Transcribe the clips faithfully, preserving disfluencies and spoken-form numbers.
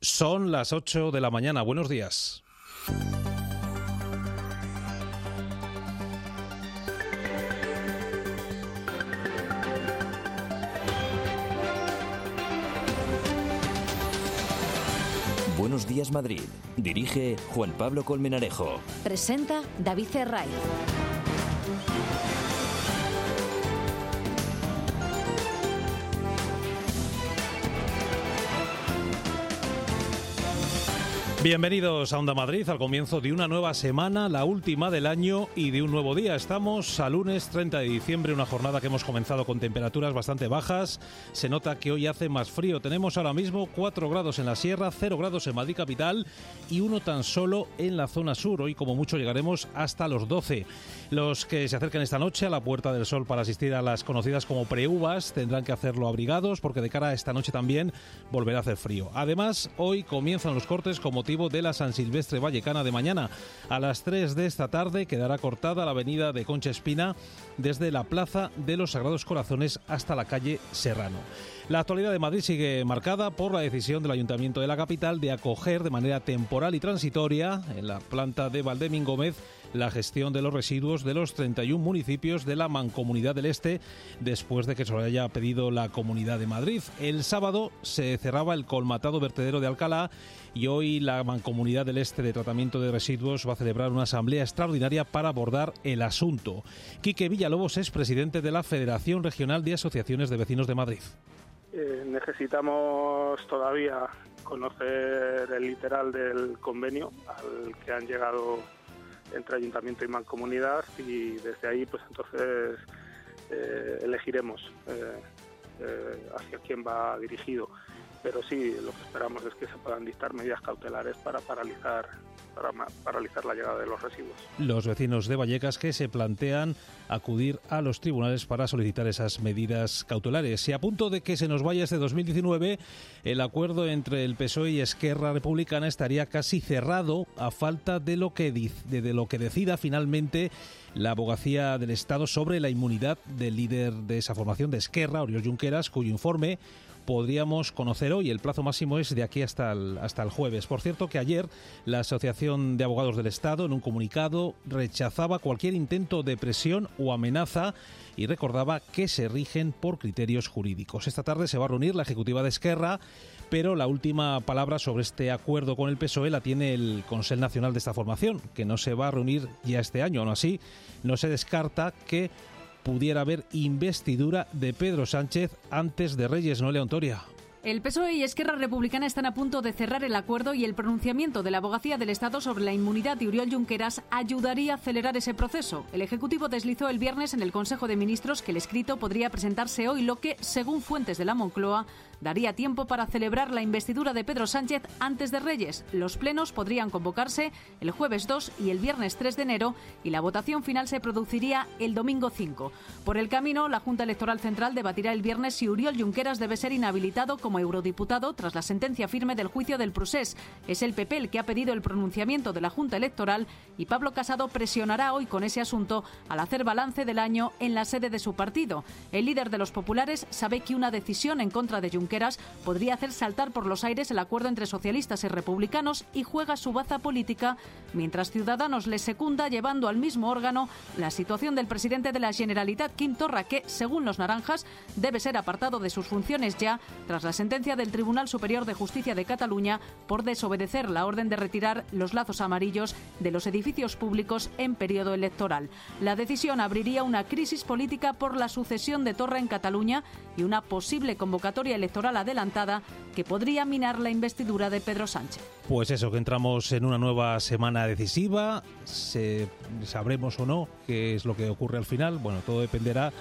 Son las ocho de la mañana. Buenos días. Buenos días, Madrid. Dirige Juan Pablo Colmenarejo. Presenta David Cerray. Bienvenidos a Onda Madrid, al comienzo de una nueva semana, la última del año y de un nuevo día. Estamos a lunes treinta de diciembre, una jornada que hemos comenzado con temperaturas bastante bajas. Se nota que hoy hace más frío. Tenemos ahora mismo cuatro grados en la sierra, cero grados en Madrid capital y uno tan solo en la zona sur. Hoy como mucho llegaremos hasta los doce. Los que se acerquen esta noche a la Puerta del Sol para asistir a las conocidas como preuvas tendrán que hacerlo abrigados porque de cara a esta noche también volverá a hacer frío. Además, hoy comienzan los cortes con motivo de la San Silvestre Vallecana de mañana. A las tres de esta tarde quedará cortada la avenida de Concha Espina desde la Plaza de los Sagrados Corazones hasta la calle Serrano. La actualidad de Madrid sigue marcada por la decisión del Ayuntamiento de la capital de acoger de manera temporal y transitoria en la planta de Valdemín Gómez la gestión de los residuos de los treinta y un municipios de la Mancomunidad del Este después de que se lo haya pedido la Comunidad de Madrid. El sábado se cerraba el colmatado vertedero de Alcalá y hoy la Mancomunidad del Este de Tratamiento de Residuos va a celebrar una asamblea extraordinaria para abordar el asunto. Quique Villalobos es presidente de la Federación Regional de Asociaciones de Vecinos de Madrid. Eh, necesitamos todavía conocer el literal del convenio al que han llegado entre Ayuntamiento y Mancomunidad y desde ahí pues entonces eh, elegiremos eh, eh, hacia quién va dirigido. Pero sí, lo que esperamos es que se puedan dictar medidas cautelares para paralizar para paralizar la llegada de los residuos. Los vecinos de Vallecas que se plantean acudir a los tribunales para solicitar esas medidas cautelares. Y a punto de que se nos vaya este dos mil diecinueve, el acuerdo entre el P S O E y Esquerra Republicana estaría casi cerrado a falta de lo que, de, de lo que decida finalmente la Abogacía del Estado sobre la inmunidad del líder de esa formación de Esquerra, Oriol Junqueras, cuyo informe podríamos conocer hoy. El plazo máximo es de aquí hasta el, hasta el jueves. Por cierto que ayer la Asociación de Abogados del Estado en un comunicado rechazaba cualquier intento de presión o amenaza y recordaba que se rigen por criterios jurídicos. Esta tarde se va a reunir la ejecutiva de Esquerra, pero la última palabra sobre este acuerdo con el P S O E la tiene el Consell Nacional de esta formación, que no se va a reunir ya este año. Aún así, no se descarta que pudiera haber investidura de Pedro Sánchez antes de Reyes, ¿no, León Toria? El P S O E y Esquerra Republicana están a punto de cerrar el acuerdo y el pronunciamiento de la Abogacía del Estado sobre la inmunidad de Oriol Junqueras ayudaría a acelerar ese proceso. El Ejecutivo deslizó el viernes en el Consejo de Ministros que el escrito podría presentarse hoy, lo que, según fuentes de la Moncloa, daría tiempo para celebrar la investidura de Pedro Sánchez antes de Reyes. Los plenos podrían convocarse el jueves dos y el viernes tres de enero y la votación final se produciría el domingo cinco. Por el camino, la Junta Electoral Central debatirá el viernes si Oriol Junqueras debe ser inhabilitado como eurodiputado tras la sentencia firme del juicio del Procés. Es el P P el que ha pedido el pronunciamiento de la Junta Electoral y Pablo Casado presionará hoy con ese asunto al hacer balance del año en la sede de su partido. El líder de los populares sabe que una decisión en contra de Junqueras podría hacer saltar por los aires el acuerdo entre socialistas y republicanos y juega su baza política, mientras Ciudadanos le secunda llevando al mismo órgano la situación del presidente de la Generalitat, Quim Torra, que, según los naranjas, debe ser apartado de sus funciones ya tras la sentencia del Tribunal Superior de Justicia de Cataluña por desobedecer la orden de retirar los lazos amarillos de los edificios públicos en periodo electoral. La decisión abriría una crisis política por la sucesión de Torra en Cataluña y una posible convocatoria electoral adelantada que podría minar la investidura de Pedro Sánchez. Pues eso, que entramos en una nueva semana decisiva. Se, sabremos o no qué es lo que ocurre al final. Bueno, todo dependerá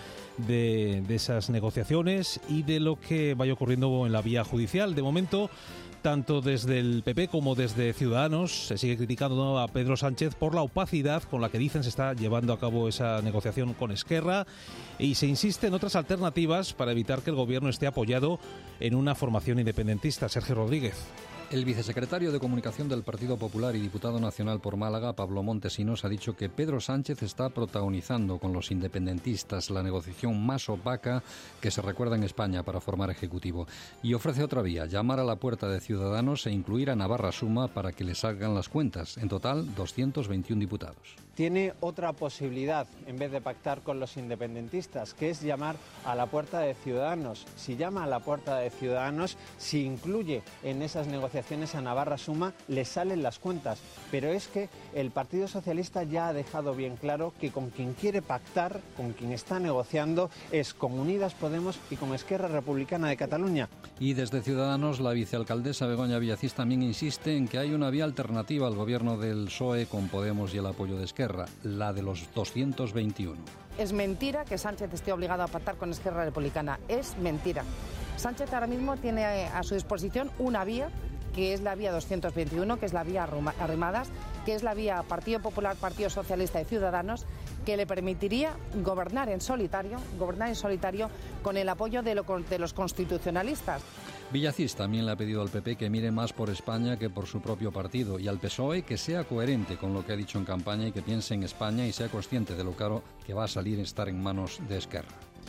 de, de esas negociaciones y de lo que vaya ocurriendo en la vía judicial. De momento, tanto desde el P P como desde Ciudadanos se sigue criticando a Pedro Sánchez por la opacidad con la que dicen se está llevando a cabo esa negociación con Esquerra y se insiste en otras alternativas para evitar que el gobierno esté apoyado en una formación independentista. Sergio Rodríguez. El vicesecretario de Comunicación del Partido Popular y diputado nacional por Málaga, Pablo Montesinos, ha dicho que Pedro Sánchez está protagonizando con los independentistas la negociación más opaca que se recuerda en España para formar Ejecutivo. Y ofrece otra vía, llamar a la puerta de Ciudadanos e incluir a Navarra Suma para que le salgan las cuentas. En total, doscientos veintiún diputados. Tiene otra posibilidad, en vez de pactar con los independentistas, que es llamar a la puerta de Ciudadanos. Si llama a la puerta de Ciudadanos, si incluye en esas negociaciones a Navarra Suma, le salen las cuentas. Pero es que el Partido Socialista ya ha dejado bien claro que con quien quiere pactar, con quien está negociando, es con Unidas Podemos y con Esquerra Republicana de Cataluña. Y desde Ciudadanos, la vicealcaldesa Begoña Villacís también insiste en que hay una vía alternativa al gobierno del P S O E con Podemos y el apoyo de Esquerra, la de los doscientos veintiuno. Es mentira que Sánchez esté obligado a pactar con Esquerra Republicana. Es mentira. Sánchez ahora mismo tiene a su disposición una vía, que es la vía doscientos veintiuno, que es la vía Arrimadas, que es la vía Partido Popular, Partido Socialista y Ciudadanos, que le permitiría gobernar en solitario, gobernar en solitario con el apoyo de, lo, de los constitucionalistas. Villacís también le ha pedido al P P que mire más por España que por su propio partido y al P S O E que sea coherente con lo que ha dicho en campaña y que piense en España y sea consciente de lo caro que va a salir estar en manos de Esquerra.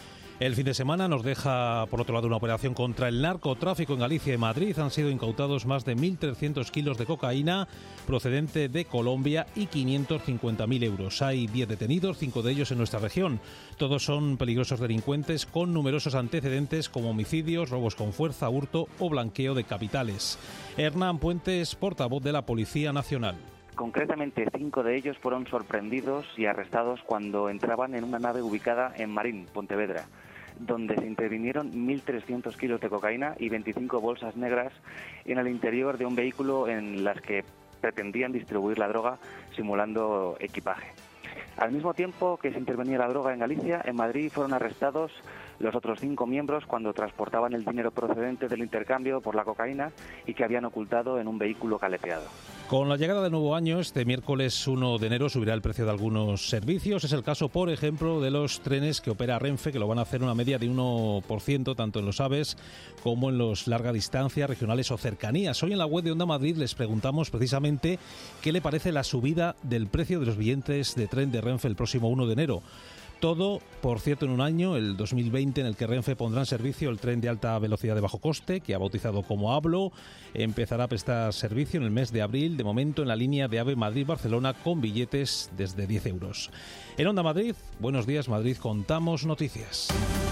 El fin de semana nos deja, por otro lado, una operación contra el narcotráfico en Galicia y Madrid. Han sido incautados más de mil trescientos kilos de cocaína procedente de Colombia y quinientos cincuenta mil euros. Hay diez detenidos, cinco de ellos en nuestra región. Todos son peligrosos delincuentes con numerosos antecedentes como homicidios, robos con fuerza, hurto o blanqueo de capitales. Hernán Puentes, portavoz de la Policía Nacional. Concretamente, cinco de ellos fueron sorprendidos y arrestados cuando entraban en una nave ubicada en Marín, Pontevedra, donde se intervinieron mil trescientos kilos de cocaína y veinticinco bolsas negras en el interior de un vehículo en las que pretendían distribuir la droga simulando equipaje. Al mismo tiempo que se intervenía la droga en Galicia, en Madrid fueron arrestados los otros cinco miembros cuando transportaban el dinero procedente del intercambio por la cocaína y que habían ocultado en un vehículo caleteado. Con la llegada del nuevo año, este miércoles uno de enero subirá el precio de algunos servicios. Es el caso, por ejemplo, de los trenes que opera Renfe, que lo van a hacer una media de uno por ciento, tanto en los AVEs como en los larga distancia, regionales o cercanías. Hoy en la web de Onda Madrid les preguntamos precisamente qué le parece la subida del precio de los billetes de tren de Renfe el próximo uno de enero. Todo, por cierto, en un año, el dos mil veinte, en el que Renfe pondrá en servicio el tren de alta velocidad de bajo coste, que ha bautizado como AVLO. Empezará a prestar servicio en el mes de abril, de momento en la línea de AVE Madrid-Barcelona, con billetes desde diez euros. En Onda Madrid, Buenos Días Madrid, contamos noticias.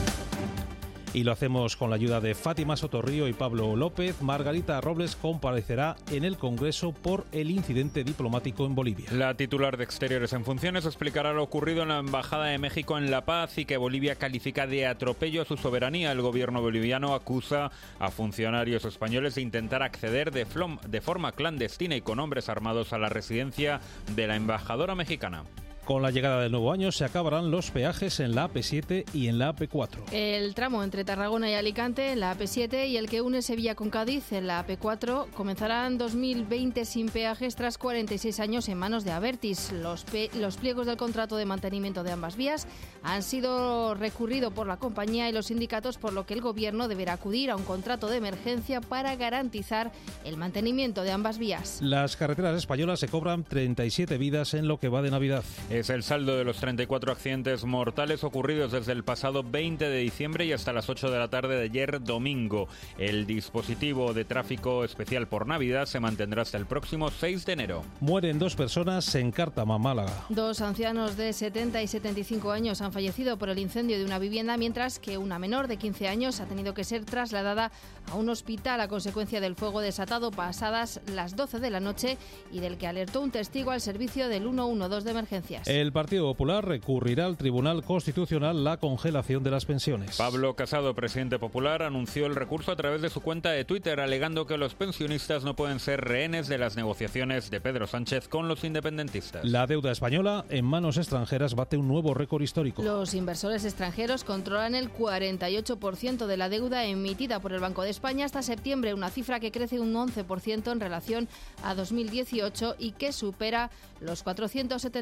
Y lo hacemos con la ayuda de Fátima Sotorrío y Pablo López. Margarita Robles comparecerá en el Congreso por el incidente diplomático en Bolivia. La titular de Exteriores en funciones explicará lo ocurrido en la Embajada de México en La Paz y que Bolivia califica de atropello a su soberanía. El gobierno boliviano acusa a funcionarios españoles de intentar acceder de, flom, de forma clandestina y con hombres armados a la residencia de la embajadora mexicana. Con la llegada del nuevo año se acabarán los peajes en la A P siete y en la A P cuatro. El tramo entre Tarragona y Alicante en la A P siete y el que une Sevilla con Cádiz en la A P cuatro comenzarán dos mil veinte sin peajes tras cuarenta y seis años en manos de Abertis. Los, pe- los pliegos del contrato de mantenimiento de ambas vías han sido recurridos por la compañía y los sindicatos, por lo que el Gobierno deberá acudir a un contrato de emergencia para garantizar el mantenimiento de ambas vías. Las carreteras españolas se cobran treinta y siete vidas en lo que va de Navidad. Es el saldo de los treinta y cuatro accidentes mortales ocurridos desde el pasado veinte de diciembre y hasta las ocho de la tarde de ayer domingo. El dispositivo de tráfico especial por Navidad se mantendrá hasta el próximo seis de enero. Mueren dos personas en Cártama, Málaga. Dos ancianos de setenta y setenta y cinco años han fallecido por el incendio de una vivienda, mientras que una menor de quince años ha tenido que ser trasladada a un hospital a consecuencia del fuego desatado pasadas las doce de la noche y del que alertó un testigo al servicio del ciento doce de emergencias. El Partido Popular recurrirá al Tribunal Constitucional la congelación de las pensiones. Pablo Casado, presidente popular, anunció el recurso a través de su cuenta de Twitter, alegando que los pensionistas no pueden ser rehenes de las negociaciones de Pedro Sánchez con los independentistas. La deuda española en manos extranjeras bate un nuevo récord histórico. Los inversores extranjeros controlan el cuarenta y ocho por ciento de la deuda emitida por el Banco de España hasta septiembre, una cifra que crece un once por ciento en relación a dos mil dieciocho y que supera los cuatrocientos setenta y siete mil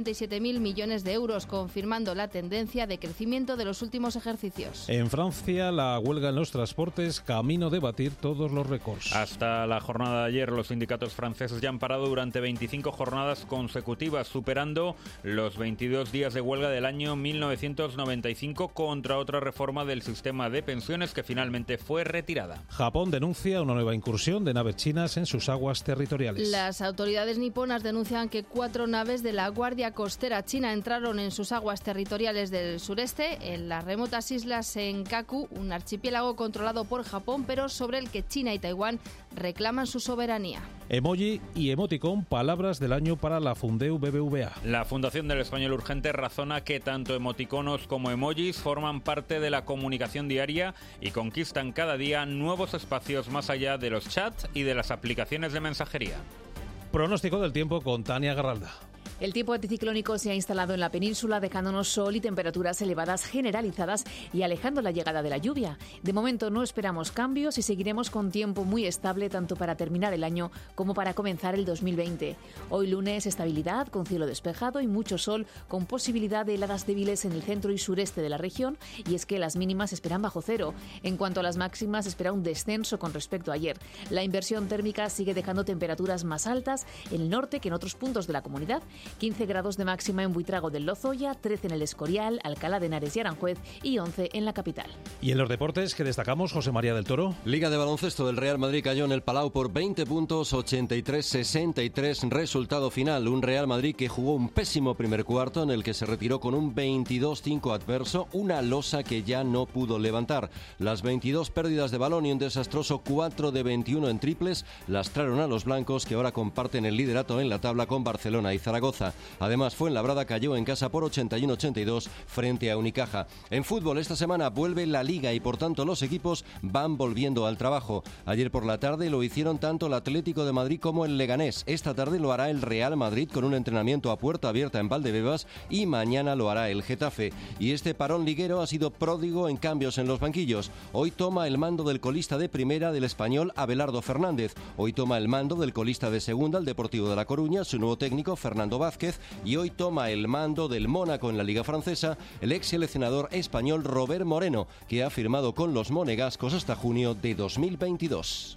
mil millones de euros, confirmando la tendencia de crecimiento de los últimos ejercicios. En Francia, la huelga en los transportes camino de batir todos los récords. Hasta la jornada de ayer, los sindicatos franceses ya han parado durante veinticinco jornadas consecutivas, superando los veintidós días de huelga del año mil novecientos noventa y cinco contra otra reforma del sistema de pensiones que finalmente fue retirada. Japón denuncia una nueva incursión de naves chinas en sus aguas territoriales. Las autoridades niponas denuncian que cuatro naves de la Guardia Costera China entraron en sus aguas territoriales del sureste, en las remotas islas Senkaku, un archipiélago controlado por Japón, pero sobre el que China y Taiwán reclaman su soberanía. Emoji y emoticón, palabras del año para la Fundeu B B V A. La Fundación del Español Urgente razona que tanto emoticonos como emojis forman parte de la comunicación diaria y conquistan cada día nuevos espacios más allá de los chats y de las aplicaciones de mensajería. Pronóstico del tiempo con Tania Garralda. El tiempo anticiclónico se ha instalado en la península, dejándonos sol y temperaturas elevadas generalizadas y alejando la llegada de la lluvia. De momento no esperamos cambios y seguiremos con tiempo muy estable tanto para terminar el año como para comenzar el dos mil veinte. Hoy lunes, estabilidad con cielo despejado y mucho sol, con posibilidad de heladas débiles en el centro y sureste de la región, y es que las mínimas esperan bajo cero. En cuanto a las máximas, espera un descenso con respecto a ayer. La inversión térmica sigue dejando temperaturas más altas en el norte que en otros puntos de la comunidad. quince grados de máxima en Buitrago del Lozoya, trece en el Escorial, Alcalá de Henares y Aranjuez y once en la capital. Y en los deportes, ¿qué destacamos, José María del Toro? Liga de baloncesto del Real Madrid cayó en el Palau por veinte puntos, ochenta y tres sesenta y tres, resultado final. Un Real Madrid que jugó un pésimo primer cuarto en el que se retiró con un veintidós cinco adverso, una losa que ya no pudo levantar. Las veintidós pérdidas de balón y un desastroso cuatro de veintiuno en triples lastraron a los blancos, que ahora comparten el liderato en la tabla con Barcelona y Zaragoza. Además, Fuenlabrada cayó en casa por ochenta y uno ochenta y dos frente a Unicaja. En fútbol, esta semana vuelve la Liga y por tanto los equipos van volviendo al trabajo. Ayer por la tarde lo hicieron tanto el Atlético de Madrid como el Leganés. Esta tarde lo hará el Real Madrid con un entrenamiento a puerta abierta en Valdebebas y mañana lo hará el Getafe. Y este parón liguero ha sido pródigo en cambios en los banquillos. Hoy toma el mando del colista de primera del Español, Abelardo Fernández. Hoy toma el mando del colista de segunda, el Deportivo de La Coruña, su nuevo técnico, Fernando Vázquez, y hoy toma el mando del Mónaco en la Liga Francesa el ex seleccionador español Robert Moreno, que ha firmado con los monegascos hasta junio de dos mil veintidós.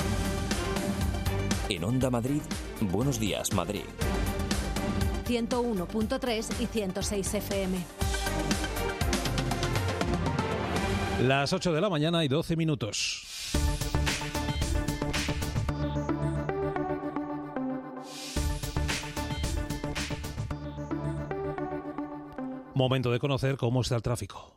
En Onda Madrid, Buenos Días Madrid. ciento uno punto tres y ciento seis F M. Las ocho de la mañana y doce minutos. Momento de conocer cómo está el tráfico.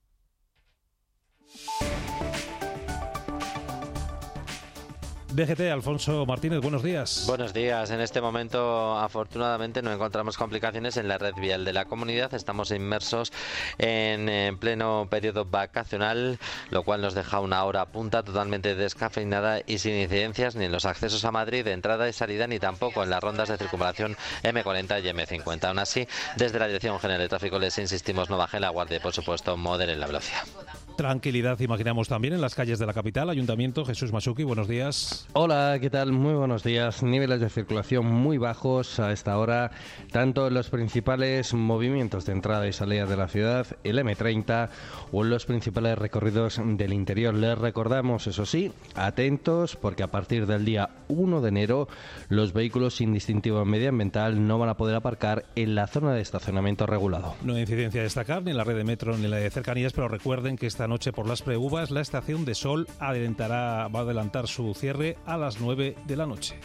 D G T, Alfonso Martínez, buenos días. Buenos días. En este momento, afortunadamente, no encontramos complicaciones en la red vial de la comunidad. Estamos inmersos en, en pleno periodo vacacional, lo cual nos deja una hora punta totalmente descafeinada y sin incidencias ni en los accesos a Madrid de entrada y salida, ni tampoco en las rondas de circunvalación eme cuarenta y eme cincuenta. Aún así, desde la Dirección General de Tráfico les insistimos, no bajen la guardia y, por supuesto, moderen la velocidad. Tranquilidad imaginamos también en las calles de la capital. Ayuntamiento, Jesús Masuki, buenos días. Hola, ¿qué tal? Muy buenos días. Niveles de circulación muy bajos a esta hora, tanto en los principales movimientos de entrada y salida de la ciudad, el eme treinta, o en los principales recorridos del interior. Les recordamos, eso sí, atentos, porque a partir del día uno de enero los vehículos sin distintivo medioambiental no van a poder aparcar en la zona de estacionamiento regulado. No hay incidencia a destacar ni en la red de metro ni en la de cercanías, pero recuerden que esta noche por las preuvas la estación de Sol adelantará, va a adelantar su cierre a las nueve de la noche.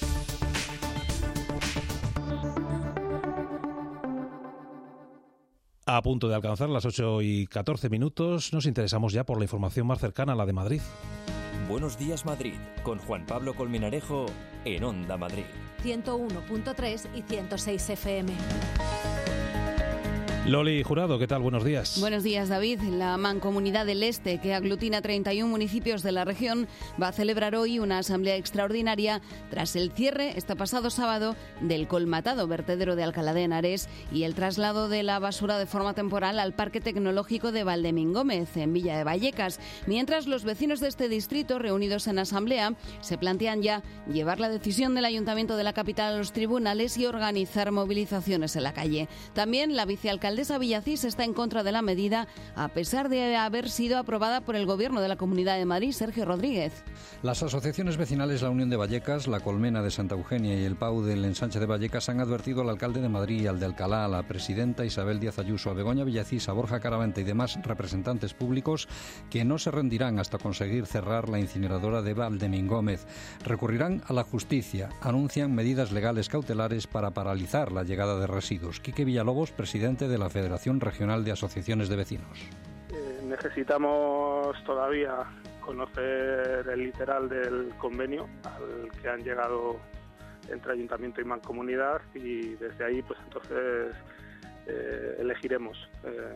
A punto de alcanzar las ocho y catorce minutos, nos interesamos ya por la información más cercana a la de Madrid. Buenos días Madrid, con Juan Pablo Colmenarejo en Onda Madrid. ciento uno punto tres y ciento seis F M. Loli Jurado, ¿qué tal? Buenos días. Buenos días, David. La Mancomunidad del Este, que aglutina treinta y uno municipios de la región, va a celebrar hoy una asamblea extraordinaria tras el cierre, este pasado sábado, del colmatado vertedero de Alcalá de Henares y el traslado de la basura de forma temporal al Parque Tecnológico de Valdemingómez, en Villa de Vallecas. Mientras, los vecinos de este distrito, reunidos en asamblea, se plantean ya llevar la decisión del Ayuntamiento de la capital a los tribunales y organizar movilizaciones en la calle. También la vicealcaldesa La alcaldesa Villacís está en contra de la medida, a pesar de haber sido aprobada por el Gobierno de la Comunidad de Madrid, Sergio Rodríguez. Las asociaciones vecinales La Unión de Vallecas, La Colmena de Santa Eugenia y el P A U del Ensanche de Vallecas han advertido al alcalde de Madrid, al de Alcalá, a la presidenta Isabel Díaz Ayuso, a Begoña Villacís, a Borja Caravante y demás representantes públicos que no se rendirán hasta conseguir cerrar la incineradora de Valdemingómez. Recurrirán a la justicia. Anuncian medidas legales cautelares para paralizar la llegada de residuos. Quique Villalobos, presidente de la Federación Regional de Asociaciones de Vecinos. Eh, necesitamos todavía conocer el literal del convenio al que han llegado entre Ayuntamiento y Mancomunidad, y desde ahí pues entonces eh, elegiremos eh,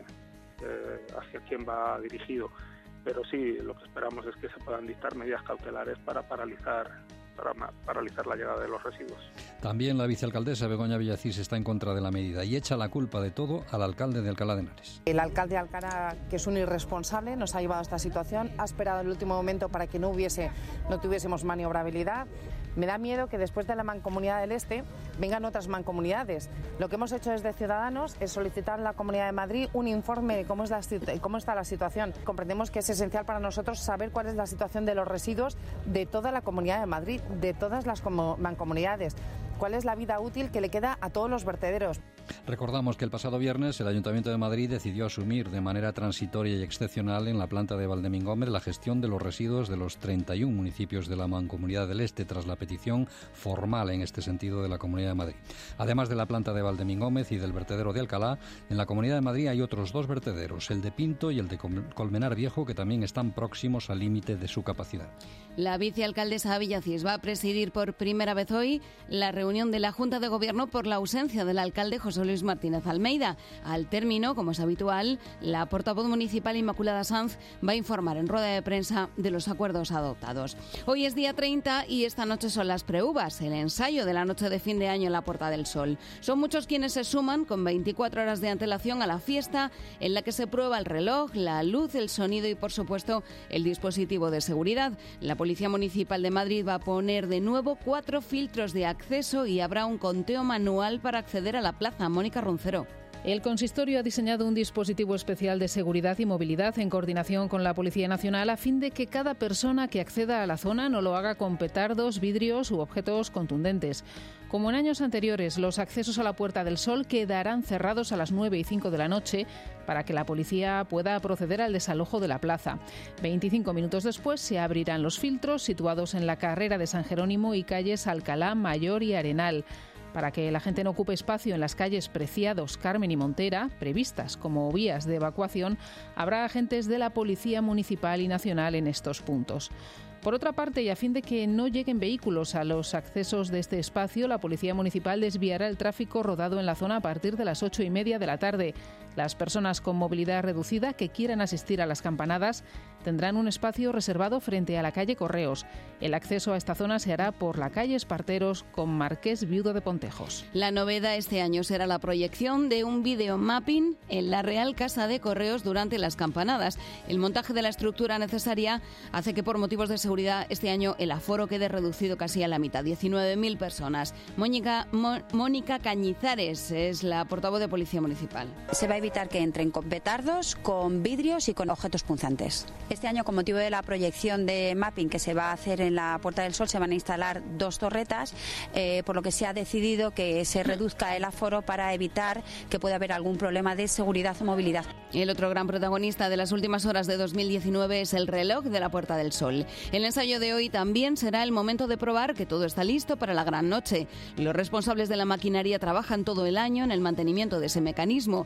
eh, hacia quién va dirigido. Pero sí, lo que esperamos es que se puedan dictar medidas cautelares para paralizar para paralizar la llegada de los residuos. También la vicealcaldesa Begoña Villacís está en contra de la medida y echa la culpa de todo al alcalde de Alcalá de Henares. El alcalde de Alcalá, que es un irresponsable, nos ha llevado a esta situación, ha esperado el último momento para que no hubiese, no tuviésemos maniobrabilidad. Me da miedo que después de la Mancomunidad del Este vengan otras mancomunidades. Lo que hemos hecho desde Ciudadanos es solicitar a la Comunidad de Madrid un informe de cómo, es la, cómo está la situación. Comprendemos que es esencial para nosotros saber cuál es la situación de los residuos de toda la Comunidad de Madrid, de todas las mancomunidades. ¿Cuál es la vida útil que le queda a todos los vertederos? Recordamos que el pasado viernes el Ayuntamiento de Madrid decidió asumir de manera transitoria y excepcional en la planta de Valdemingómez la gestión de los residuos de los treinta y uno municipios de la Mancomunidad del Este, tras la petición formal en este sentido de la Comunidad de Madrid. Además de la planta de Valdemingómez y del vertedero de Alcalá, en la Comunidad de Madrid hay otros dos vertederos, el de Pinto y el de Colmenar Viejo, que también están próximos al límite de su capacidad. La vicealcaldesa Villacís va a presidir por primera vez hoy la reunión de la Junta de Gobierno por la ausencia del alcalde José Luis Martínez Almeida. Al término, como es habitual, la portavoz municipal Inmaculada Sanz va a informar en rueda de prensa de los acuerdos adoptados. Hoy es día treinta y esta noche son las preuvas, el ensayo de la noche de fin de año en la Puerta del Sol. Son muchos quienes se suman con veinticuatro horas de antelación a la fiesta, en la que se prueba el reloj, la luz, el sonido y, por supuesto, el dispositivo de seguridad. La Policía Municipal de Madrid va a poner de nuevo cuatro filtros de acceso y habrá un conteo manual para acceder a la plaza. Mónica Roncero. El consistorio ha diseñado un dispositivo especial de seguridad y movilidad en coordinación con la Policía Nacional a fin de que cada persona que acceda a la zona no lo haga con petardos, vidrios u objetos contundentes. Como en años anteriores, los accesos a la Puerta del Sol quedarán cerrados a las nueve y cinco de la noche para que la policía pueda proceder al desalojo de la plaza. veinticinco minutos después se abrirán los filtros situados en la carrera de San Jerónimo y calles Alcalá, Mayor y Arenal. Para que la gente no ocupe espacio en las calles Preciados, Carmen y Montera, previstas como vías de evacuación, habrá agentes de la Policía Municipal y Nacional en estos puntos. Por otra parte, y a fin de que no lleguen vehículos a los accesos de este espacio, la Policía Municipal desviará el tráfico rodado en la zona a partir de las ocho y media de la tarde. Las personas con movilidad reducida que quieran asistir a las campanadas tendrán un espacio reservado frente a la calle Correos. El acceso a esta zona se hará por la calle Esparteros con Marqués Viudo de Pontejos. La novedad este año será la proyección de un videomapping en la Real Casa de Correos durante las campanadas. El montaje de la estructura necesaria hace que, por motivos de seguridad, este año el aforo quede reducido casi a la mitad, diecinueve mil personas. Mónica, Mo, Mónica Cañizares es la portavoz de Policía Municipal. Se va a evitar que entren con petardos, con vidrios y con objetos punzantes. Este año, con motivo de la proyección de mapping que se va a hacer en la Puerta del Sol, se van a instalar dos torretas, eh, por lo que se ha decidido que se reduzca el aforo para evitar que pueda haber algún problema de seguridad o movilidad. El otro gran protagonista de las últimas horas de dos mil diecinueve es el reloj de la Puerta del Sol. El ensayo de hoy también será el momento de probar que todo está listo para la gran noche. Los responsables de la maquinaria trabajan todo el año en el mantenimiento de ese mecanismo. Saben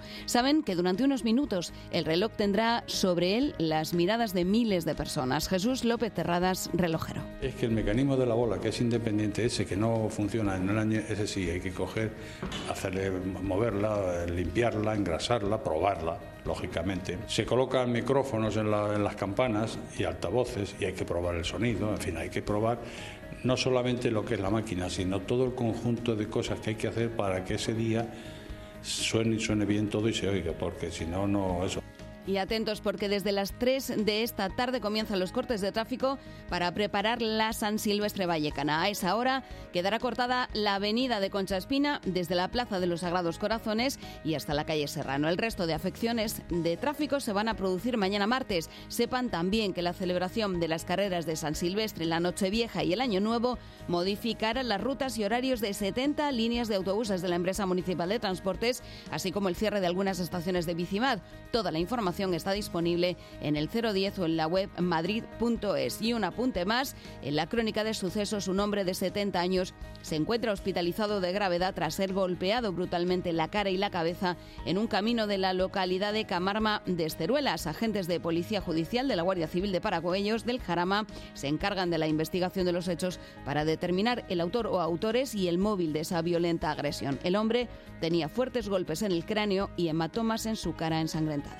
saben que durante unos minutos el reloj tendrá sobre él las miradas de miles de personas. Jesús López Terradas, relojero. Es que el mecanismo de la bola, que es independiente, ese que no funciona en el año, ese sí hay que coger, hacerle, moverla, limpiarla, engrasarla, probarla, lógicamente. Se colocan micrófonos en, la, en las campanas y altavoces y hay que probar el sonido, en fin, hay que probar no solamente lo que es la máquina, sino todo el conjunto de cosas que hay que hacer para que ese día suene y suene bien todo y se oiga, porque si no, no eso. Y atentos porque desde las tres de esta tarde comienzan los cortes de tráfico para preparar la San Silvestre vallecana. A esa hora quedará cortada la avenida de Concha Espina desde la Plaza de los Sagrados Corazones y hasta la calle Serrano. El resto de afecciones de tráfico se van a producir mañana martes. Sepan también que la celebración de las carreras de San Silvestre, la Nochevieja y el Año Nuevo modificará las rutas y horarios de setenta líneas de autobuses de la empresa municipal de transportes, así como el cierre de algunas estaciones de Bicimad. Toda la información está disponible en el cero diez o en la web madrid punto es. Y un apunte más, en la crónica de sucesos, un hombre de setenta años se encuentra hospitalizado de gravedad tras ser golpeado brutalmente en la cara y la cabeza en un camino de la localidad de Camarma de Esteruelas. Agentes de Policía Judicial de la Guardia Civil de Paracuellos del Jarama se encargan de la investigación de los hechos para determinar el autor o autores y el móvil de esa violenta agresión. El hombre tenía fuertes golpes en el cráneo y hematomas en su cara ensangrentada.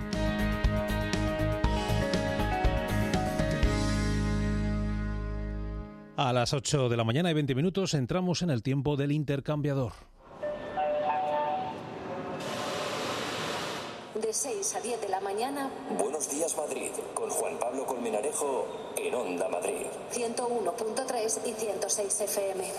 A las ocho de la mañana y veinte minutos entramos en el tiempo del intercambiador. De seis a diez de la mañana. Buenos días Madrid, con Juan Pablo Colmenarejo en Onda Madrid. ciento uno punto tres y ciento seis F M.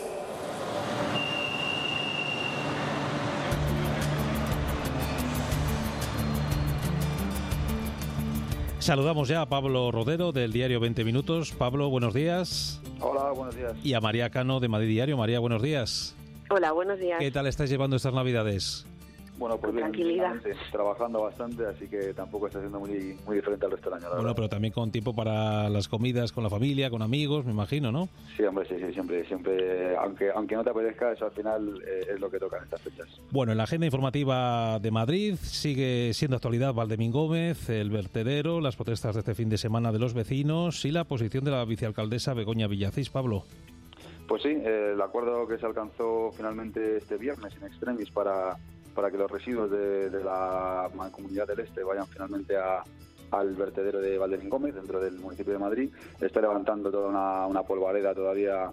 Saludamos ya a Pablo Rodero del diario veinte minutos. Pablo, buenos días. Hola, buenos días. Y a María Cano de Madrid Diario. María, buenos días. Hola, buenos días. ¿Qué tal estáis llevando estas Navidades? Bueno, pues bien, tranquilidad. Trabajando bastante, así que tampoco está siendo muy muy diferente al resto del año. La bueno, verdad. Pero también con tiempo para las comidas, con la familia, con amigos, me imagino, ¿no? Sí, hombre, sí, sí, siempre, siempre, aunque aunque no te apetezca, eso al final eh, es lo que toca en estas fechas. Bueno, en la agenda informativa de Madrid sigue siendo actualidad Valdemín Gómez, el vertedero, las protestas de este fin de semana de los vecinos y la posición de la vicealcaldesa Begoña Villacís. Pablo. Pues sí, eh, el acuerdo que se alcanzó finalmente este viernes in extremis para para que los residuos de, de la Mancomunidad del Este vayan finalmente a, al vertedero de Valdemín Gómez, dentro del municipio de Madrid. Está levantando toda una, una polvareda todavía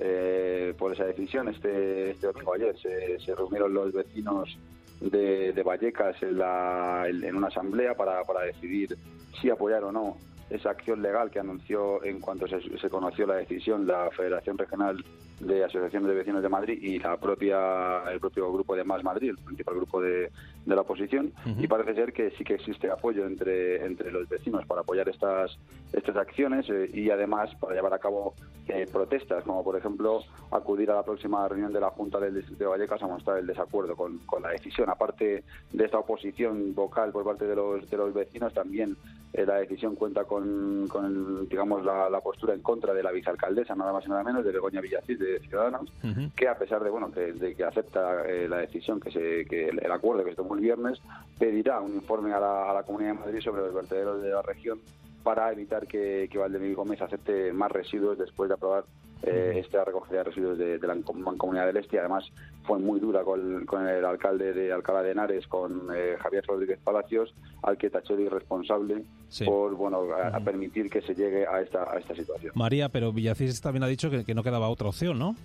eh, por esa decisión. Este, este domingo ayer se, se reunieron los vecinos de, de Vallecas en, la, en una asamblea para, para decidir si apoyar o no esa acción legal que anunció en cuanto se, se conoció la decisión la Federación Regional de Asociaciones de Vecinos de Madrid y la propia el propio grupo de Más Madrid, el principal grupo de, de la oposición. Uh-huh. Y parece ser que sí que existe apoyo entre entre los vecinos para apoyar estas estas acciones eh, y además para llevar a cabo eh, protestas, como por ejemplo acudir a la próxima reunión de la Junta del Distrito de Vallecas a mostrar el desacuerdo con, con la decisión. Aparte de esta oposición vocal por parte de los de los vecinos, también eh, la decisión cuenta con, con digamos la, la postura en contra de la vicealcaldesa, nada más y nada menos, de Begoña Villacís, de Ciudadanos, uh-huh. que a pesar de bueno que, de que acepta eh, la decisión que se que el, el acuerdo que se tomó el viernes, pedirá un informe a la, a la Comunidad de Madrid sobre los vertederos de la región para evitar que, que Valdemín Gómez acepte más residuos después de aprobar eh, esta recogida de residuos de, de la Mancomunidad del Este. Además fue muy dura con, con el alcalde de Alcalá de Henares, con eh, Javier Rodríguez Palacios, al que tachó de irresponsable sí. por bueno a, a permitir que se llegue a esta a esta situación. María, pero Villacís también ha dicho que, que no quedaba otra opción, ¿no?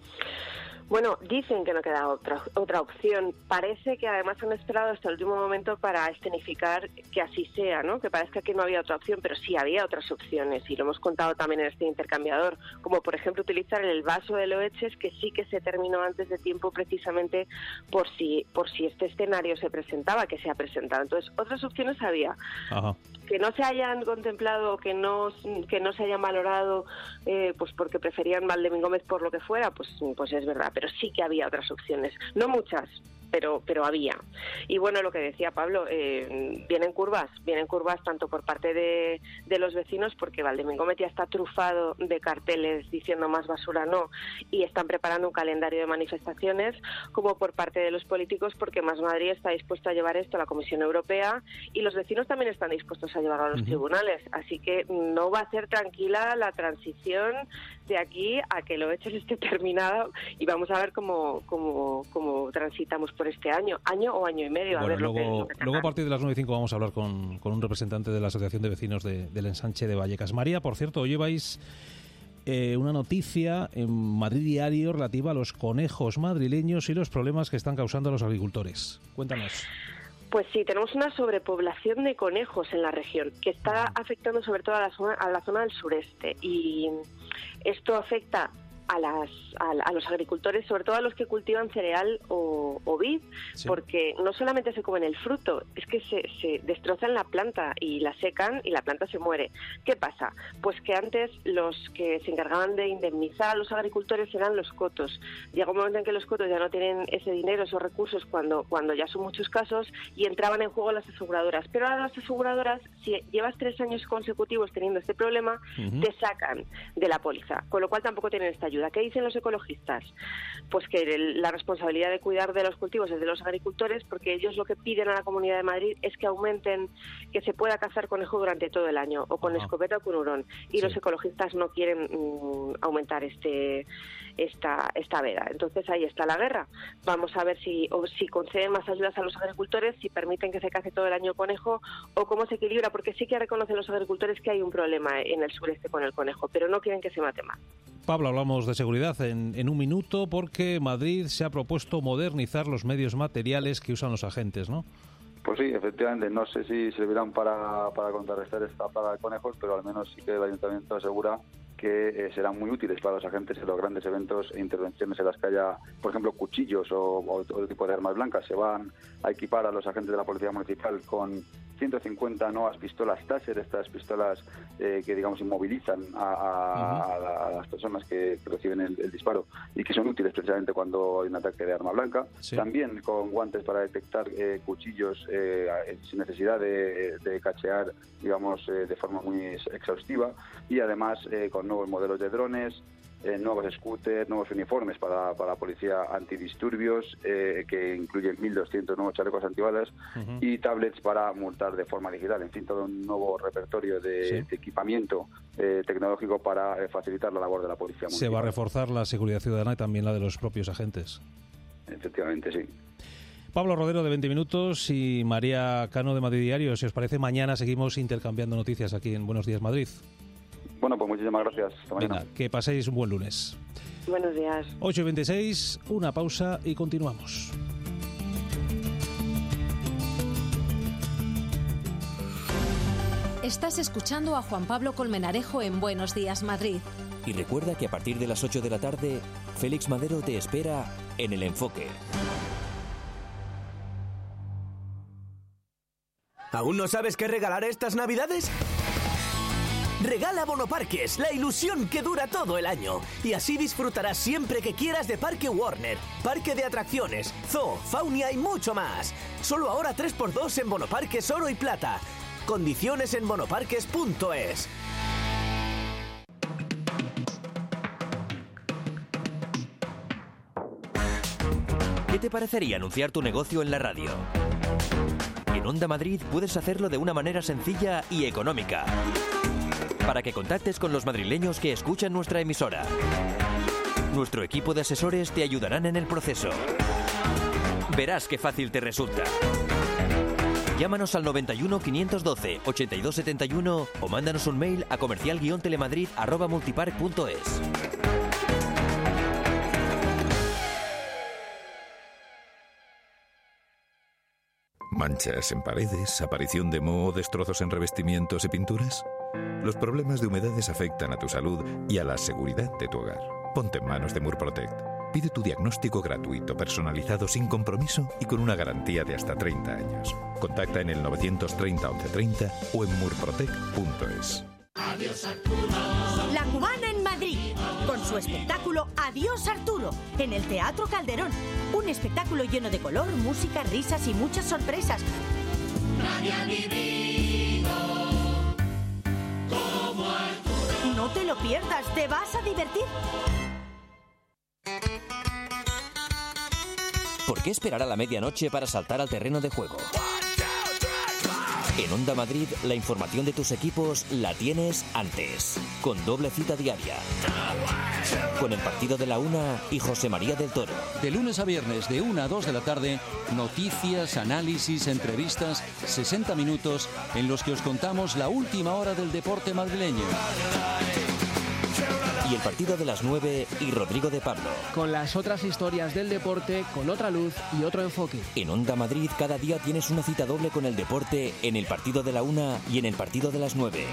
Bueno, dicen que no queda otra otra opción. Parece que además han esperado hasta el último momento para escenificar que así sea, ¿no? Que parezca que no había otra opción, pero sí había otras opciones y lo hemos contado también en este intercambiador, como por ejemplo utilizar el vaso de Loeches, que sí que se terminó antes de tiempo precisamente por si por si este escenario se presentaba, que se ha presentado. Entonces, otras opciones había. Ajá. Que no se hayan contemplado, que no que no se hayan valorado, eh, pues porque preferían Valdemín Gómez por lo que fuera, pues pues es verdad, pero sí que había otras opciones, no muchas, pero pero había. Y bueno, lo que decía Pablo, eh, vienen curvas, vienen curvas tanto por parte de, de los vecinos, porque Valdemingometia está trufado de carteles diciendo más basura no, y están preparando un calendario de manifestaciones, como por parte de los políticos, porque Más Madrid está dispuesto a llevar esto a la Comisión Europea y los vecinos también están dispuestos a llevarlo a los uh-huh. tribunales. Así que no va a ser tranquila la transición de aquí a que lo hecho esté terminado, y vamos a ver cómo, cómo, cómo transitamos por este año, año o año y medio. Bueno, a ver luego, lo que, lo que luego a partir de las nueve y cinco vamos a hablar con, con un representante de la Asociación de Vecinos de, del Ensanche de Vallecas. María, por cierto, hoy lleváis eh, una noticia en Madrid Diario relativa a los conejos madrileños y los problemas que están causando a los agricultores. Cuéntanos. Pues sí, tenemos una sobrepoblación de conejos en la región que está afectando sobre todo a la zona, a la zona del sureste, y esto afecta a, las, a, a los agricultores, sobre todo a los que cultivan cereal o, o vid, sí. porque no solamente se comen el fruto, es que se, se destrozan la planta y la secan y la planta se muere. ¿Qué pasa? Pues que antes los que se encargaban de indemnizar a los agricultores eran los cotos. Llega un momento en que los cotos ya no tienen ese dinero, esos recursos, cuando, cuando ya son muchos casos, y entraban en juego las aseguradoras. Pero ahora las aseguradoras, si llevas tres años consecutivos teniendo este problema, uh-huh. te sacan de la póliza, con lo cual tampoco tienen esta ayuda. ¿Qué dicen los ecologistas? Pues que el, la responsabilidad de cuidar de los cultivos es de los agricultores, porque ellos lo que piden a la Comunidad de Madrid es que aumenten, que se pueda cazar conejo durante todo el año, o con ah. escopeta o con hurón, y sí. los ecologistas no quieren mm, aumentar este esta esta veda. Entonces ahí está la guerra. Vamos a ver si o si conceden más ayudas a los agricultores, si permiten que se cace todo el año conejo, o cómo se equilibra, porque sí que reconocen los agricultores que hay un problema en el sureste con el conejo, pero no quieren que se mate más. Pablo, hablamos de seguridad en, en un minuto, porque Madrid se ha propuesto modernizar los medios materiales que usan los agentes, ¿no? Pues sí, efectivamente, no sé si servirán para, para contrarrestar esta plaga de conejos, pero al menos sí que el Ayuntamiento asegura que eh, serán muy útiles para los agentes en los grandes eventos e intervenciones en las que haya, por ejemplo, cuchillos o, o otro tipo de armas blancas. Se van a equipar a los agentes de la Policía Municipal con ciento cincuenta nuevas pistolas Taser, estas pistolas eh, que, digamos, inmovilizan a, a, uh-huh. a, a las personas que, que reciben el, el disparo, y que son útiles precisamente cuando hay un ataque de arma blanca. Sí. También con guantes para detectar eh, cuchillos eh, sin necesidad de, de cachear, digamos, eh, de forma muy exhaustiva, y además eh, con nuevos modelos de drones, eh, nuevos scooters, nuevos uniformes para, para la policía antidisturbios, eh, que incluyen mil doscientos nuevos chalecos antibalas uh-huh. y tablets para multar de forma digital. En fin, todo un nuevo repertorio de, sí. de equipamiento eh, tecnológico para eh, facilitar la labor de la policía municipal. Se va a reforzar la seguridad ciudadana y también la de los propios agentes. Efectivamente, sí. Pablo Rodero, de veinte minutos, y María Cano, de Madrid Diario. Si os parece, mañana seguimos intercambiando noticias aquí en Buenos Días Madrid. Bueno, pues muchísimas gracias. Hasta mañana. Venga, que paséis un buen lunes. Buenos días. ocho y veintiséis, una pausa y continuamos. Estás escuchando a Juan Pablo Colmenarejo en Buenos Días Madrid. Y recuerda que a partir de las ocho de la tarde, Félix Madero te espera en El Enfoque. ¿Aún no sabes qué regalar estas Navidades? Regala Bonoparques, la ilusión que dura todo el año. Y así disfrutarás siempre que quieras de Parque Warner, parque de atracciones, zoo, faunia y mucho más. Solo ahora tres por dos en Bonoparques Oro y Plata. Condiciones en bonoparques punto es. ¿Qué te parecería anunciar tu negocio en la radio? En Onda Madrid puedes hacerlo de una manera sencilla y económica, para que contactes con los madrileños que escuchan nuestra emisora. Nuestro equipo de asesores te ayudarán en el proceso. Verás qué fácil te resulta. Llámanos al noventa y uno, quinientos doce, ochenta y dos setenta y uno o mándanos un mail a comercial guion telemadrid arroba multipark punto es. ¿Manchas en paredes, aparición de moho, destrozos en revestimientos y pinturas? Los problemas de humedades afectan a tu salud y a la seguridad de tu hogar. Ponte en manos de Murprotect. Pide tu diagnóstico gratuito, personalizado, sin compromiso y con una garantía de hasta treinta años. Contacta en el novecientos treinta, once treinta o en murprotect punto es. Adiós Arturo. La Cubana en Madrid, con su espectáculo Adiós Arturo, en el Teatro Calderón. Un Un espectáculo lleno de color, música, risas y muchas sorpresas. Nadie ha vivido como Arturo. No te lo pierdas, te vas a divertir. ¿Por qué esperar a la medianoche para saltar al terreno de juego? En Onda Madrid, la información de tus equipos la tienes antes, con doble cita diaria. Con el partido de la una y José María del Toro. De lunes a viernes, de una a dos de la tarde, noticias, análisis, entrevistas, sesenta minutos en los que os contamos la última hora del deporte madrileño. Y el partido de las nueve y Rodrigo de Pablo. Con las otras historias del deporte, con otra luz y otro enfoque. En Onda Madrid cada día tienes una cita doble con el deporte en el partido de la una y en el partido de las nueve.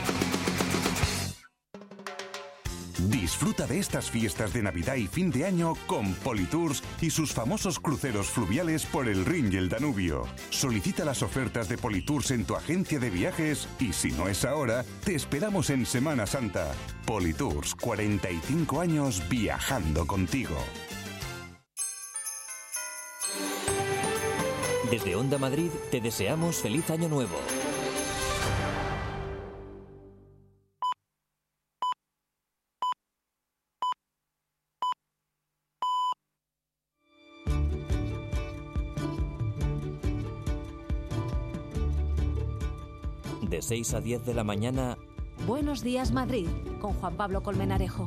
Disfruta de estas fiestas de Navidad y fin de año con Politours y sus famosos cruceros fluviales por el Rin y el Danubio. Solicita las ofertas de Politours en tu agencia de viajes y si no es ahora, te esperamos en Semana Santa. Politours, cuarenta y cinco años viajando contigo. Desde Onda Madrid te deseamos feliz año nuevo. De seis a diez de la mañana. Buenos días, Madrid, con Juan Pablo Colmenarejo.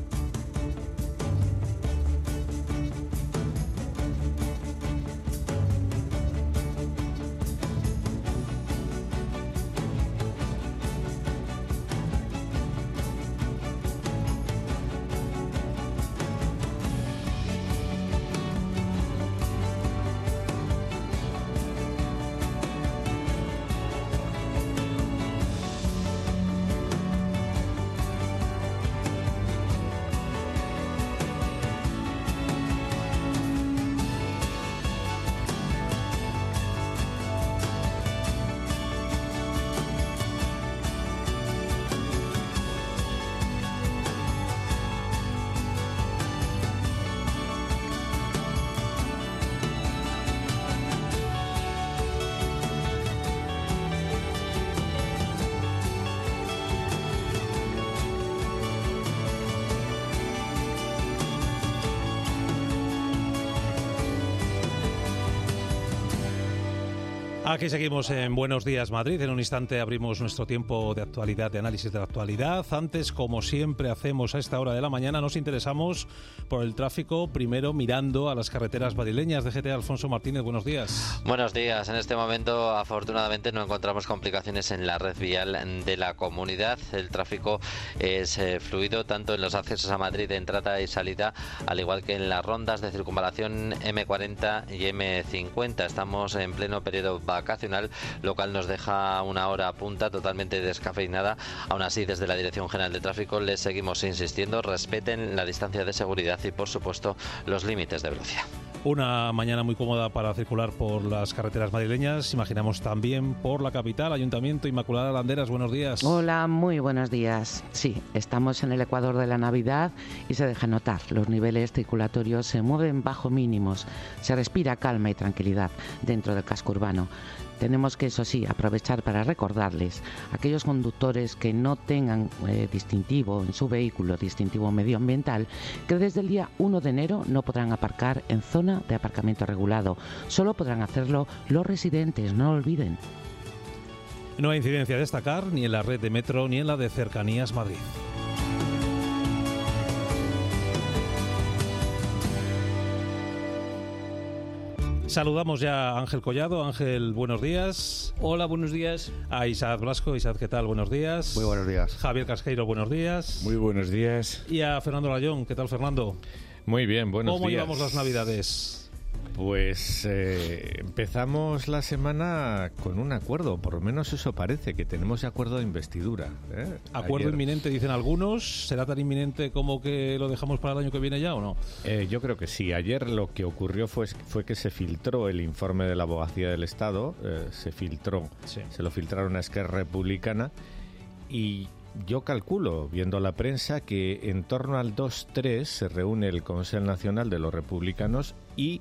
Aquí seguimos en Buenos Días Madrid. En un instante abrimos nuestro tiempo de actualidad, de análisis de la actualidad. Antes, como siempre hacemos a esta hora de la mañana, nos interesamos por el tráfico, primero mirando a las carreteras madrileñas. D G T, Alfonso Martínez, buenos días. Buenos días. En este momento, afortunadamente, no encontramos complicaciones en la red vial de la comunidad. El tráfico es eh, fluido tanto en los accesos a Madrid de entrada y salida, al igual que en las rondas de circunvalación eme cuarenta y eme cincuenta. Estamos en pleno periodo vacacional, lo cual nos deja una hora punta totalmente descafeinada. Aún así, desde la Dirección General de Tráfico les seguimos insistiendo, respeten la distancia de seguridad y, por supuesto, los límites de velocidad. Una mañana muy cómoda para circular por las carreteras madrileñas, imaginamos también por la capital. Ayuntamiento, Inmaculada Landeras, buenos días. Hola, muy buenos días. Sí, estamos en el ecuador de la Navidad y se deja notar. Los niveles circulatorios se mueven bajo mínimos. Se respira calma y tranquilidad dentro del casco urbano. Tenemos que, eso sí, aprovechar para recordarles a aquellos conductores que no tengan eh, distintivo en su vehículo, distintivo medioambiental, que desde el día uno de enero no podrán aparcar en zona de aparcamiento regulado. Solo podrán hacerlo los residentes, no lo olviden. No hay incidencia a destacar ni en la red de metro ni en la de Cercanías Madrid. Saludamos ya a Ángel Collado. Ángel, buenos días. Hola, buenos días. A Isaac Blasco. Isaac, ¿qué tal? Buenos días. Muy buenos días. Javier Casqueiro, buenos días. Muy buenos días. Y a Fernando Layón. ¿Qué tal, Fernando? Muy bien, buenos ¿Cómo días. ¿Cómo llevamos las Navidades? Pues eh, empezamos la semana con un acuerdo, por lo menos eso parece, que tenemos acuerdo de investidura. ¿eh? Acuerdo Ayer... inminente, dicen algunos. ¿Será tan inminente como que lo dejamos para el año que viene ya o no? Eh, yo creo que sí. Ayer lo que ocurrió fue, fue que se filtró el informe de la Abogacía del Estado, eh, se filtró, sí. se lo filtraron a Esquerra Republicana y... Yo calculo, viendo la prensa, que en torno al dos tres se reúne el Consejo Nacional de los Republicanos y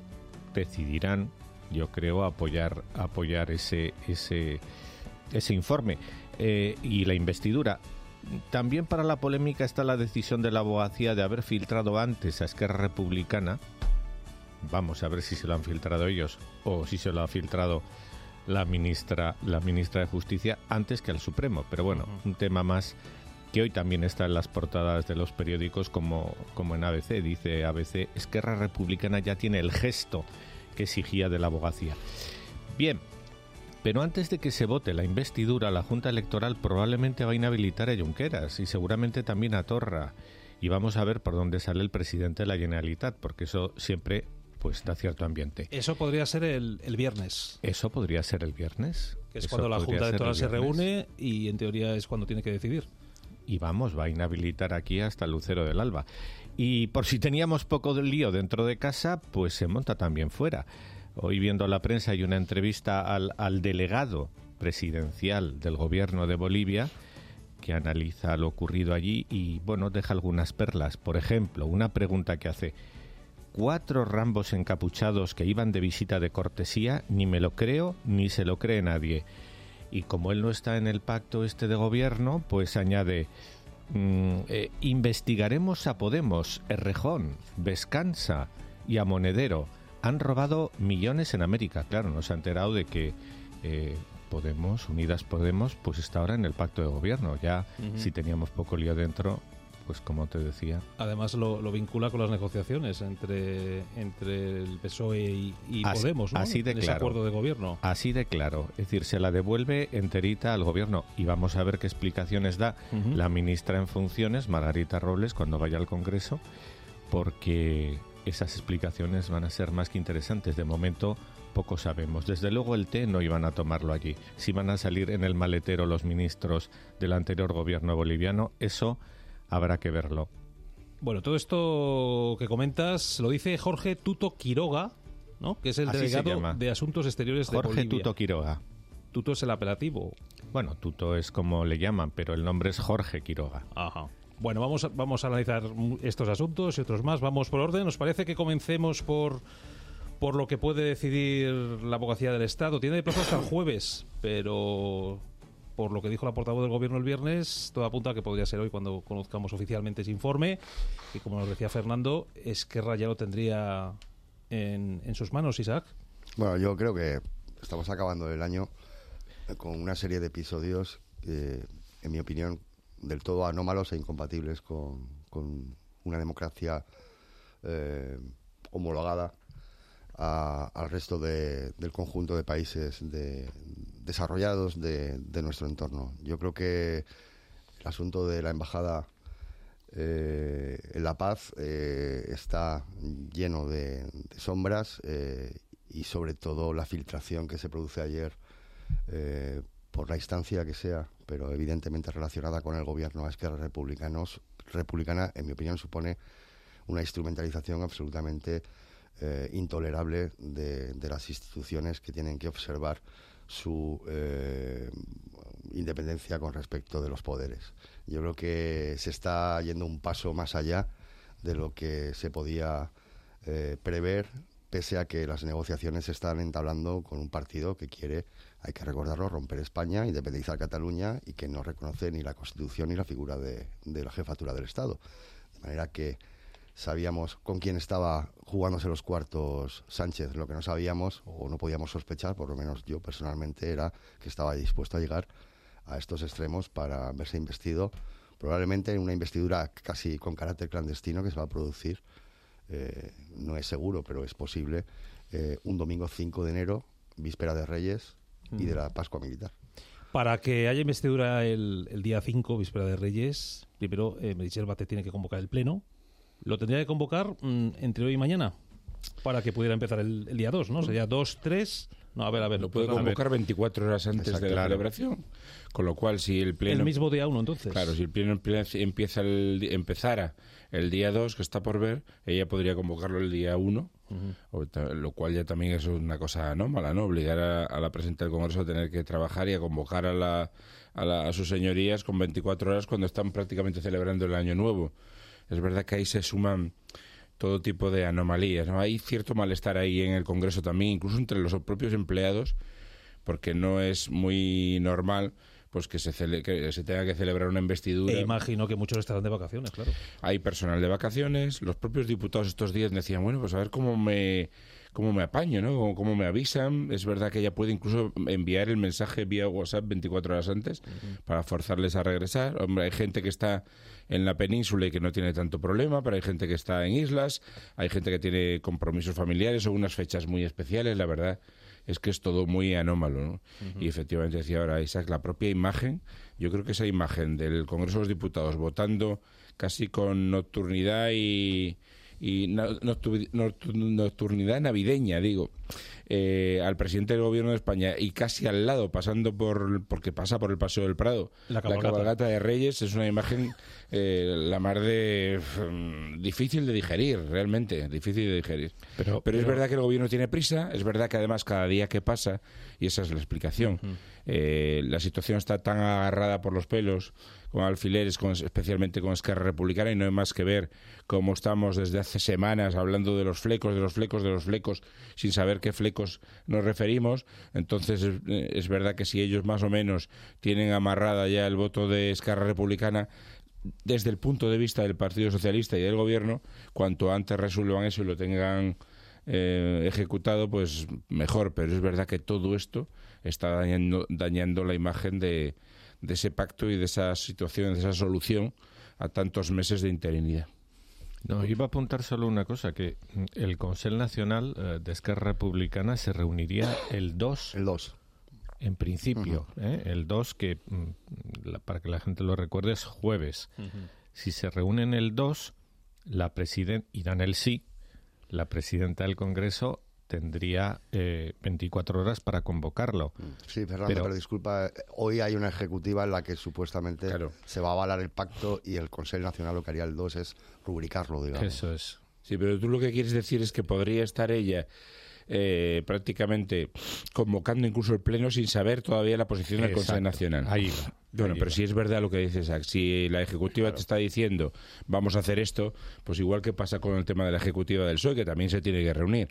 decidirán, yo creo, apoyar apoyar ese ese ese informe eh, y la investidura. También para la polémica está la decisión de la abogacía de haber filtrado antes a Esquerra Republicana. Vamos a ver si se lo han filtrado ellos o si se lo ha filtrado la ministra la ministra de Justicia antes que al Supremo. Pero bueno, uh-huh. un tema más que hoy también está en las portadas de los periódicos como, como en A B C. Dice A B C, Esquerra Republicana ya tiene el gesto que exigía de la abogacía. Bien, pero antes de que se vote la investidura, la Junta Electoral probablemente va a inhabilitar a Junqueras y seguramente también a Torra. Y vamos a ver por dónde sale el presidente de la Generalitat, porque eso siempre pues da cierto ambiente. Eso podría ser el, el viernes. Eso podría ser el viernes. Que es eso cuando la Junta Electoral se reúne y en teoría es cuando tiene que decidir. Y vamos, va a inhabilitar aquí hasta Lucero del Alba. Y por si teníamos poco de lío dentro de casa, pues se monta también fuera. Hoy viendo la prensa hay una entrevista al, al delegado presidencial del gobierno de Bolivia que analiza lo ocurrido allí y, bueno, deja algunas perlas. Por ejemplo, una pregunta que hace: cuatro rambos encapuchados que iban de visita de cortesía, ni me lo creo ni se lo cree nadie. Y como él no está en el pacto este de gobierno, pues añade, mmm, eh, investigaremos a Podemos, Errejón, Vescansa y a Monedero. Han robado millones en América. Claro, no se ha enterado de que eh, Podemos, Unidas Podemos, pues está ahora en el pacto de gobierno. Ya, uh-huh. si teníamos poco lío dentro, pues como te decía. Además lo, lo vincula con las negociaciones entre, entre el P S O E y, y así, Podemos, ¿no? Así de en claro. Ese acuerdo de gobierno. Así de claro. Es decir, se la devuelve enterita al gobierno. Y vamos a ver qué explicaciones da uh-huh. la ministra en funciones, Margarita Robles, cuando vaya al Congreso, porque esas explicaciones van a ser más que interesantes. De momento poco sabemos. Desde luego el té no iban a tomarlo allí. Si van a salir en el maletero los ministros del anterior gobierno boliviano, eso habrá que verlo. Bueno, todo esto que comentas lo dice Jorge Tuto Quiroga, ¿no? Que es el Así delegado de Asuntos Exteriores de Jorge Bolivia. Jorge Tuto Quiroga. Tuto es el apelativo. Bueno, Tuto es como le llaman, pero el nombre es Jorge Quiroga. Ajá. Bueno, vamos a, vamos a analizar estos asuntos y otros más. Vamos por orden. ¿Os parece que comencemos por, por lo que puede decidir la Abogacía del Estado? Tiene plazo hasta el jueves, pero por lo que dijo la portavoz del Gobierno el viernes, todo apunta a que podría ser hoy cuando conozcamos oficialmente ese informe. Y como nos decía Fernando, Esquerra ya lo tendría en, en sus manos, Isaac. Bueno, yo creo que estamos acabando el año con una serie de episodios que, en mi opinión, del todo anómalos e incompatibles con, con una democracia eh, homologada a, al resto de, del conjunto de países de, desarrollados de, de nuestro entorno. Yo creo que el asunto de la embajada eh, en La Paz eh, está lleno de, de sombras eh, y sobre todo la filtración que se produce ayer eh, por la instancia que sea, pero evidentemente relacionada con el gobierno a Esquerra Republicanos, Republicana, en mi opinión, supone una instrumentalización absolutamente eh, intolerable de, de las instituciones que tienen que observar su eh, independencia con respecto de los poderes. Yo creo que se está yendo un paso más allá de lo que se podía eh, prever, pese a que las negociaciones se están entablando con un partido que quiere, hay que recordarlo, romper España, independizar Cataluña y que no reconoce ni la Constitución ni la figura de, de la jefatura del Estado. De manera que sabíamos con quién estaba jugándose los cuartos Sánchez. Lo que no sabíamos o no podíamos sospechar, por lo menos yo personalmente, era que estaba dispuesto a llegar a estos extremos para verse investido, probablemente en una investidura casi con carácter clandestino que se va a producir. Eh, no es seguro, pero es posible, eh, un domingo cinco de enero, víspera de Reyes y de la Pascua Militar. Para que haya investidura el, el día cinco, víspera de Reyes, primero eh, Meritxell Batet tiene que convocar el Pleno. Lo tendría que convocar mmm, entre hoy y mañana para que pudiera empezar el, el día dos, ¿no? Sería dos, tres... No, a ver, a ver. Lo puede convocar veinticuatro horas antes Exacto, de la claro. celebración. Con lo cual, si el pleno... El mismo día uno, entonces. Claro, si el pleno empieza el, empezara el día dos, que está por ver, ella podría convocarlo el día uno, uh-huh. lo cual ya también es una cosa anómala, ¿no? Obligar a, a la presidenta del Congreso a tener que trabajar y a convocar a, la, a, la, a sus señorías con veinticuatro horas cuando están prácticamente celebrando el Año Nuevo. Es verdad que ahí se suman todo tipo de anomalías, ¿no? Hay cierto malestar ahí en el Congreso también, incluso entre los propios empleados, porque no es muy normal pues que se, cele- que se tenga que celebrar una investidura. E imagino que muchos estarán de vacaciones, claro. Hay personal de vacaciones, los propios diputados estos días decían, bueno, pues a ver cómo me cómo me apaño, ¿no? Cómo, cómo me avisan. Es verdad que ella puede incluso enviar el mensaje vía WhatsApp veinticuatro horas antes uh-huh. para forzarles a regresar. Hombre, hay gente que está en la península y que no tiene tanto problema, pero hay gente que está en islas, hay gente que tiene compromisos familiares o unas fechas muy especiales, la verdad es que es todo muy anómalo, ¿no? Uh-huh. Y efectivamente decía ahora Isaac, la propia imagen, yo creo que esa imagen del Congreso de los Diputados votando casi con nocturnidad y, y nocturnidad navideña, digo, eh, al presidente del Gobierno de España y casi al lado, pasando por, porque pasa por el Paseo del Prado, la cabalgata, la cabalgata de Reyes, es una imagen eh, la más de um, difícil de digerir, realmente, difícil de digerir. Pero, pero, pero es verdad que el Gobierno tiene prisa, es verdad que además cada día que pasa, y esa es la explicación, uh-huh. eh, la situación está tan agarrada por los pelos, con alfileres, con, especialmente con Esquerra Republicana, y no hay más que ver cómo estamos desde hace semanas hablando de los flecos, de los flecos, de los flecos, sin saber qué flecos nos referimos. Entonces es, es verdad que si ellos más o menos tienen amarrada ya el voto de Esquerra Republicana, desde el punto de vista del Partido Socialista y del Gobierno, cuanto antes resuelvan eso y lo tengan eh, ejecutado, pues mejor. Pero es verdad que todo esto está dañando, dañando la imagen de de ese pacto y de esa situación, de esa solución a tantos meses de interinidad. No, iba a apuntar solo una cosa, que el Consell Nacional eh, de Esquerra Republicana se reuniría el dos. El dos. En principio, uh-huh. ¿eh? El dos, que la, para que la gente lo recuerde, es jueves. Uh-huh. Si se reúnen el dos, la presidenta, y dan el sí, la presidenta del Congreso tendría eh, veinticuatro horas para convocarlo. Sí, Fernando, pero, pero disculpa, hoy hay una ejecutiva en la que supuestamente claro. se va a avalar el pacto y el Consell Nacional lo que haría el dos es rubricarlo, digamos. Eso es. Sí, pero tú lo que quieres decir es que podría estar ella eh, prácticamente convocando incluso el Pleno sin saber todavía la posición del Consell Nacional. Ahí va. Bueno, Ahí pero va. si es verdad lo que dices, Isaac, si la ejecutiva claro. te está diciendo vamos a hacer esto, pues igual que pasa con el tema de la ejecutiva del P S O E, que también se tiene que reunir.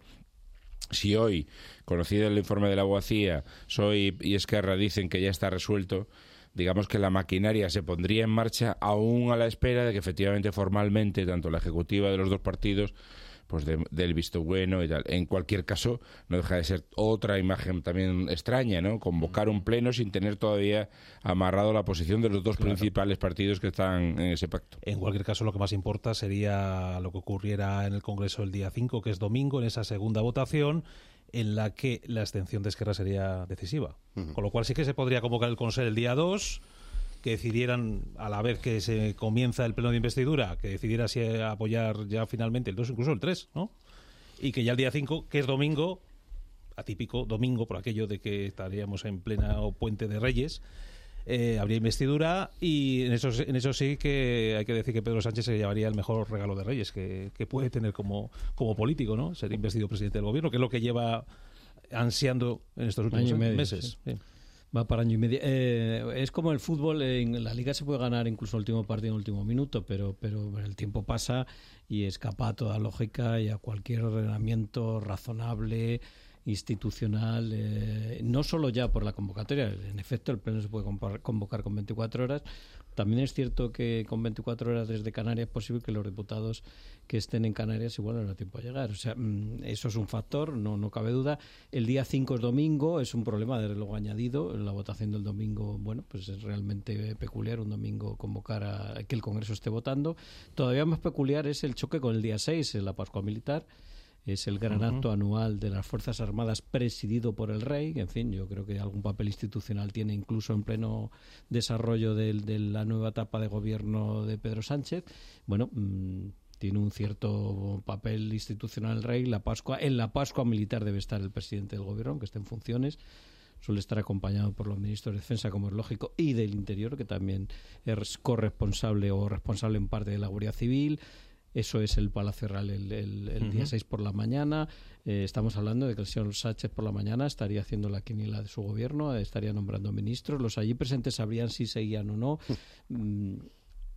Si hoy, conocido el informe de la abogacía, P S O E y Esquerra dicen que ya está resuelto, digamos que la maquinaria se pondría en marcha aún a la espera de que efectivamente formalmente tanto la ejecutiva de los dos partidos pues de, del visto bueno y tal. En cualquier caso, no deja de ser otra imagen también extraña, ¿no? Convocar un pleno sin tener todavía amarrado la posición de los dos claro. principales partidos que están en ese pacto. En cualquier caso, lo que más importa sería lo que ocurriera en el Congreso el día cinco, que es domingo, en esa segunda votación, en la que la abstención de Esquerra sería decisiva. Uh-huh. Con lo cual sí que se podría convocar el Consell el día dos, que decidieran, a la vez que se comienza el pleno de investidura, que decidiera si apoyar ya finalmente el dos, incluso el tres, ¿no? Y que ya el día cinco, que es domingo, atípico domingo, por aquello de que estaríamos en plena puente de Reyes, eh, habría investidura, y en eso, en eso sí que hay que decir que Pedro Sánchez se llevaría el mejor regalo de Reyes que, que puede tener como, como político, ¿no? Ser investido presidente del Gobierno, que es lo que lleva ansiando en estos últimos medio, meses. Sí. Sí. Va para año y medio. Eh, es como el fútbol, en la Liga se puede ganar incluso el último partido en el último minuto, pero, pero el tiempo pasa y escapa a toda lógica y a cualquier ordenamiento razonable, institucional, eh, no solo ya por la convocatoria. En efecto, el pleno se puede convocar con veinticuatro horas. También es cierto que con veinticuatro horas desde Canarias es posible que los diputados que estén en Canarias igual no les da tiempo a llegar. O sea, eso es un factor, no, no cabe duda. El día cinco es domingo, es un problema de reloj añadido. La votación del domingo, bueno, pues es realmente peculiar un domingo convocar a que el Congreso esté votando. Todavía más peculiar es el choque con el día seis, la Pascua Militar. Es el gran acto uh-huh. anual de las Fuerzas Armadas presidido por el Rey. En fin, yo creo que algún papel institucional tiene incluso en pleno desarrollo de, de la nueva etapa de gobierno de Pedro Sánchez. Bueno, mmm, tiene un cierto papel institucional el Rey. La Pascua, en la Pascua Militar debe estar el presidente del gobierno, aunque esté en funciones. Suele estar acompañado por los ministros de Defensa, como es lógico, y del Interior, que también es corresponsable o responsable en parte de la Guardia Civil. Eso es el Palacio Real el, el, el uh-huh. día seis por la mañana. Eh, estamos hablando de que el señor Sánchez por la mañana estaría haciendo la quiniela de su gobierno, estaría nombrando ministros. Los allí presentes sabrían si seguían o no. Mm,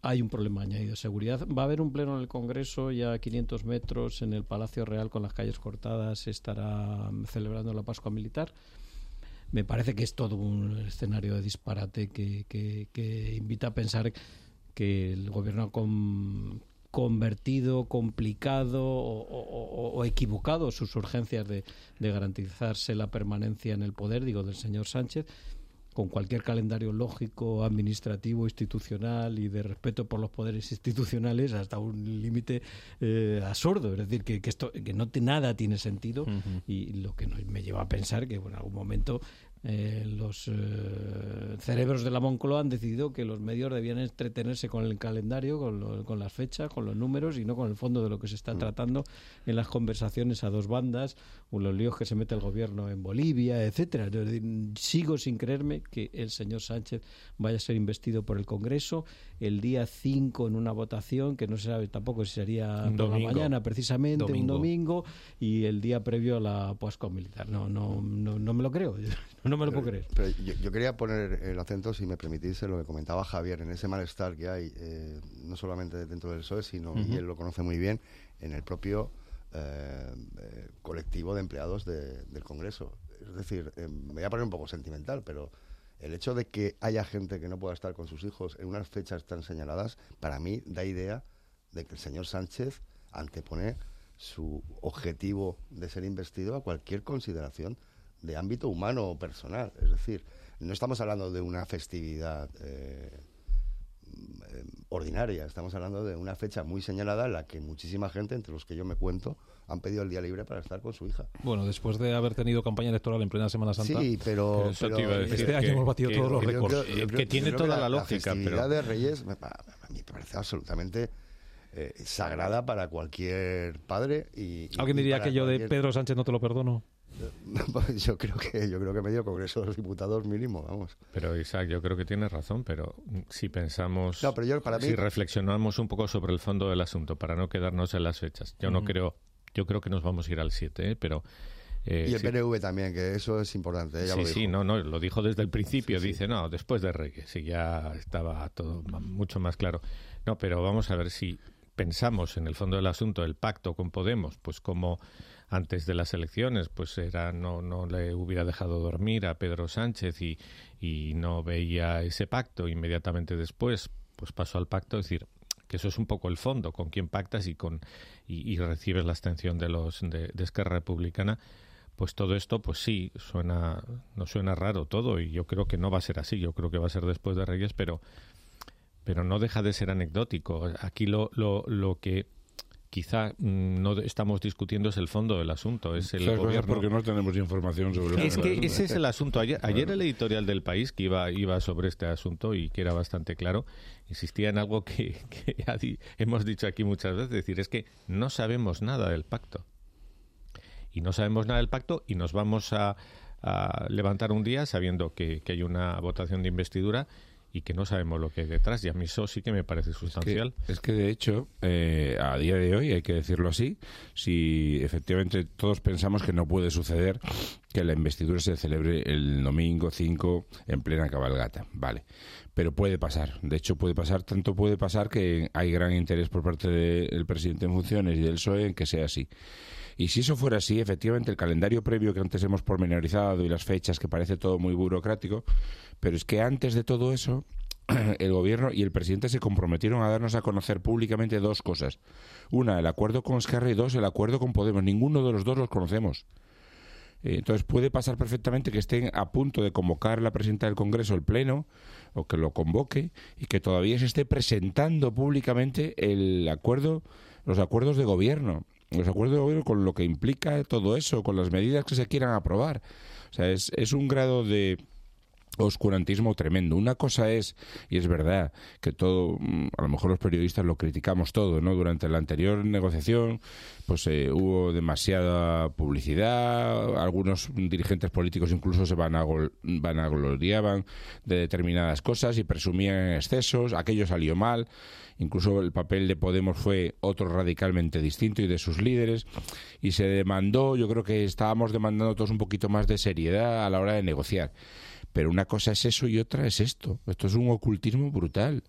hay un problema añadido de seguridad. Va a haber un pleno en el Congreso ya a quinientos metros en el Palacio Real con las calles cortadas. Se estará celebrando la Pascua Militar. Me parece que es todo un escenario de disparate que, que, que invita a pensar que el gobierno ha con, convertido, complicado o, o, o equivocado sus urgencias de, de garantizarse la permanencia en el poder, digo, del señor Sánchez, con cualquier calendario lógico, administrativo, institucional y de respeto por los poderes institucionales hasta un límite eh, absurdo. Es decir, que, que esto que no te, nada tiene sentido. Uh-huh. Y lo que nos, me lleva a pensar que bueno, en algún momento eh, los eh, cerebros de la Moncloa han decidido que los medios debían entretenerse con el calendario, con, lo, con las fechas, con los números y no con el fondo de lo que se está uh-huh. tratando en las conversaciones a dos bandas, o los líos que se mete el gobierno en Bolivia, etcétera. Es decir, sigo sin creerme que el señor Sánchez vaya a ser investido por el Congreso el día cinco en una votación que no se sabe tampoco si sería por la mañana precisamente, domingo. un domingo, y el día previo a la Pascua Militar. No, no, no, no me lo creo, no me lo puedo creer. Pero yo, yo quería poner el acento, si me permitís, en lo que comentaba Javier, en ese malestar que hay, eh, no solamente dentro del P S O E, sino, uh-huh. y él lo conoce muy bien, en el propio eh, eh, colectivo de empleados de, del Congreso. Es decir, eh, me voy a poner un poco sentimental, pero el hecho de que haya gente que no pueda estar con sus hijos en unas fechas tan señaladas, para mí da idea de que el señor Sánchez antepone su objetivo de ser investido a cualquier consideración de ámbito humano o personal. Es decir, no estamos hablando de una festividad eh, eh, ordinaria, estamos hablando de una fecha muy señalada en la que muchísima gente, entre los que yo me cuento, han pedido el día libre para estar con su hija. Bueno, después de haber tenido campaña electoral en plena Semana Santa. Sí, pero, pero, pero este que, año que, hemos batido que, todos los récords. Yo creo, yo creo, que tiene yo toda que la, la lógica. La festividad pero... de Reyes me, a mí me parece absolutamente eh, sagrada para cualquier padre. Y, ¿Alguien y diría que yo cualquier... de Pedro Sánchez no te lo perdono? yo creo que yo creo que medio Congreso de los Diputados mínimo, vamos. Pero Isaac, yo creo que tienes razón, pero si pensamos, no, pero yo, para mí... si reflexionamos un poco sobre el fondo del asunto, para no quedarnos en las fechas, yo uh-huh. no creo, yo creo que nos vamos a ir al siete, ¿eh? pero eh, y el sí. P N V también, que eso es importante. Ella sí, lo sí, no, no, lo dijo desde el principio. Sí, dice, sí. no, después de Reyes, y ya estaba todo mucho más claro. No, pero vamos a ver si pensamos en el fondo del asunto, el pacto con Podemos, pues como antes de las elecciones, pues era no no le hubiera dejado dormir a Pedro Sánchez y, y no veía ese pacto. Inmediatamente después, pues pasó al pacto, es decir, que eso es un poco el fondo, con quién pactas y con y, y recibes la abstención de los de, de Esquerra Republicana. Pues todo esto, pues sí, suena no suena raro todo, y yo creo que no va a ser así. Yo creo que va a ser después de Reyes, pero pero no deja de ser anecdótico. Aquí lo lo lo que quizá no estamos discutiendo es el fondo del asunto, es el gobierno. Porque no tenemos información sobre es que ese es el asunto. Ayer, ayer el editorial del País, que iba iba sobre este asunto y que era bastante claro, insistía en algo que, que ya di, hemos dicho aquí muchas veces, es decir, es que no sabemos nada del pacto. Y no sabemos nada del pacto y nos vamos a, a levantar un día sabiendo que, que hay una votación de investidura y que no sabemos lo que hay detrás, y a mí eso sí que me parece sustancial. Es que, es que de hecho, eh, a día de hoy, hay que decirlo así, si efectivamente todos pensamos que no puede suceder que la investidura se celebre el domingo cinco en plena cabalgata, vale, pero puede pasar, de hecho puede pasar, tanto puede pasar que hay gran interés por parte del presidente en funciones y del P S O E en que sea así. Y si eso fuera así, efectivamente, el calendario previo que antes hemos pormenorizado y las fechas, que parece todo muy burocrático, pero es que antes de todo eso, el gobierno y el presidente se comprometieron a darnos a conocer públicamente dos cosas. Una, el acuerdo con Esquerra, y dos, el acuerdo con Podemos. Ninguno de los dos los conocemos. Entonces puede pasar perfectamente que estén a punto de convocar la presidenta del Congreso el Pleno, o que lo convoque, y que todavía se esté presentando públicamente el acuerdo, los acuerdos de gobierno. Los acuerdos de gobierno con lo que implica todo eso, con las medidas que se quieran aprobar. O sea, es, es un grado de oscurantismo tremendo. Una cosa es, y es verdad, que todo, a lo mejor los periodistas lo criticamos todo, ¿no? Durante la anterior negociación, pues eh, hubo demasiada publicidad, algunos dirigentes políticos incluso se vanagol- vanagloriaban de determinadas cosas y presumían excesos, aquello salió mal, incluso el papel de Podemos fue otro radicalmente distinto y de sus líderes, y se demandó, yo creo que estábamos demandando todos un poquito más de seriedad a la hora de negociar. Pero una cosa es eso y otra es esto. Esto es un ocultismo brutal.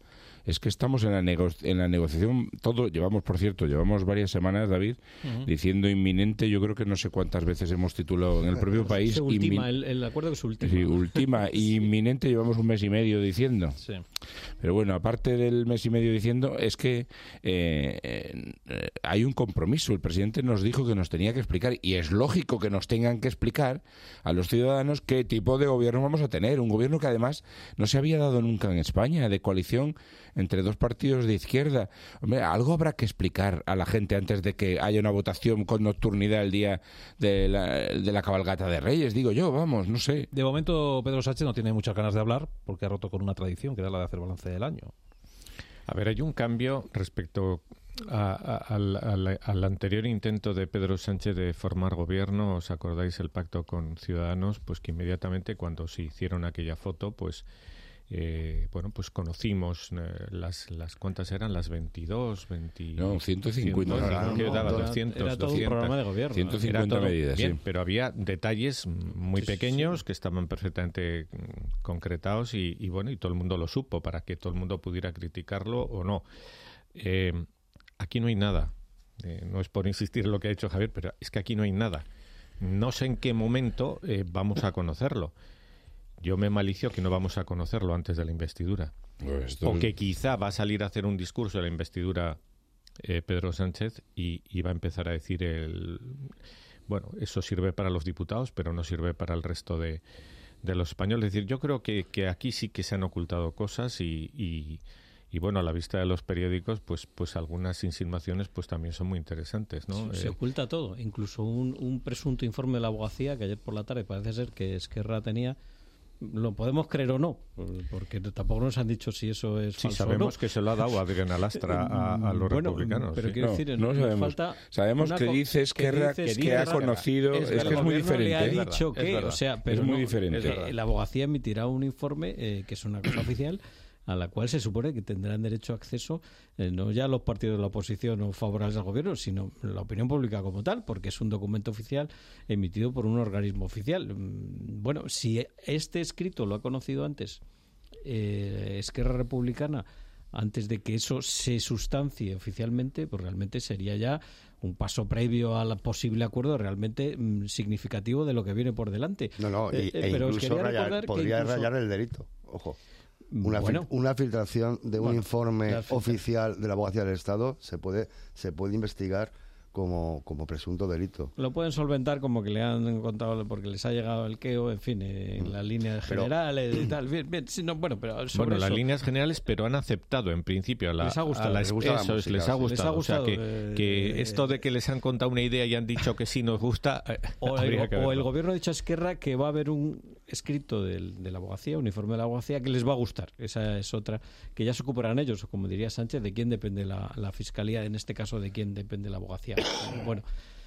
es que estamos en la, nego en la negociación, todo, llevamos, por cierto, llevamos varias semanas, David, uh-huh. diciendo inminente, yo creo que no sé cuántas veces hemos titulado en el propio país. Se ultima, el, el acuerdo que se ultima. Sí, ultima, y inminente llevamos un mes y medio diciendo. Sí. Pero bueno, aparte del mes y medio diciendo, es que eh, eh, hay un compromiso. El presidente nos dijo que nos tenía que explicar, y es lógico que nos tengan que explicar a los ciudadanos qué tipo de gobierno vamos a tener. Un gobierno que además no se había dado nunca en España, de coalición entre dos partidos de izquierda. Hombre, algo habrá que explicar a la gente antes de que haya una votación con nocturnidad el día de la, de la cabalgata de Reyes, digo yo, vamos, no sé. De momento Pedro Sánchez no tiene muchas ganas de hablar porque ha roto con una tradición, que era la de hacer balance del año. A ver, hay un cambio respecto a, a, al, al, al anterior intento de Pedro Sánchez de formar gobierno. ¿Os acordáis el pacto con Ciudadanos? Pues que inmediatamente cuando se hicieron aquella foto, pues Eh, bueno, pues conocimos eh, las, las ¿cuántas eran? Las veintidós, veinte... No, ciento cincuenta. ciento, que daba doscientos, era todo doscientos, un programa de gobierno. ciento cincuenta todo, medidas, bien, sí. Pero había detalles muy sí, pequeños sí. que estaban perfectamente concretados y, y bueno, y todo el mundo lo supo para que todo el mundo pudiera criticarlo o no. Eh, aquí no hay nada. Eh, no es por insistir en lo que ha dicho Javier, pero es que aquí no hay nada. No sé en qué momento eh, vamos a conocerlo. Yo me malicio que no vamos a conocerlo antes de la investidura. Pues o que quizá va a salir a hacer un discurso de la investidura eh, Pedro Sánchez y, y va a empezar a decir el... Bueno, eso sirve para los diputados, pero no sirve para el resto de, de los españoles. Es decir, yo creo que, que aquí sí que se han ocultado cosas y... y Y bueno, a la vista de los periódicos, pues pues algunas insinuaciones pues también son muy interesantes, ¿no? Se, se eh, oculta todo, incluso un, un presunto informe de la abogacía que ayer por la tarde parece ser que Esquerra tenía. Lo podemos creer o no, porque tampoco nos han dicho si eso es sí, falso sabemos o no. que se lo ha dado Adrián Alastra a, a los bueno, republicanos. pero sí. quiero no, decir, no nos sabemos. Falta sabemos que dice Esquerra que, que, que ha conocido, es, es que es muy diferente. Le ha ¿eh? dicho es que, verdad, o sea, pero es muy no, diferente. Eh, la abogacía emitirá un informe eh, que es una cosa oficial a la cual se supone que tendrán derecho a acceso eh, no ya los partidos de la oposición o favorables al gobierno, sino la opinión pública como tal, porque es un documento oficial emitido por un organismo oficial. Bueno, si este escrito lo ha conocido antes eh, Esquerra Republicana, antes de que eso se sustancie oficialmente, pues realmente sería ya un paso previo al posible acuerdo realmente mmm, significativo de lo que viene por delante. No, no, eh, e, e pero incluso rayar, podría incluso... rayar el delito, ojo. Una, bueno, fil una filtración de un bueno, informe oficial de la Abogacía del Estado se puede se puede investigar como, como presunto delito. Lo pueden solventar como que le han contado porque les ha llegado el queo, en fin, eh, en las líneas generales y tal. Bien, bien, sí, no, bueno, pero sobre bueno, eso, las líneas generales, pero han aceptado en principio a la, les ha gustado, a la les, gusta la eso, música, les, ha gustado, les ha gustado. O sea, que, eh, que eh, esto de que les han contado una idea y han dicho que sí nos gusta, eh, o, el, o el verlo. gobierno ha dicho a Esquerra que va a haber un escrito del, de la abogacía, un informe de la abogacía que les va a gustar. Esa es otra, que ya se ocuparán ellos, o como diría Sánchez, de quién depende la, la fiscalía, en este caso de quién depende la abogacía. Bueno,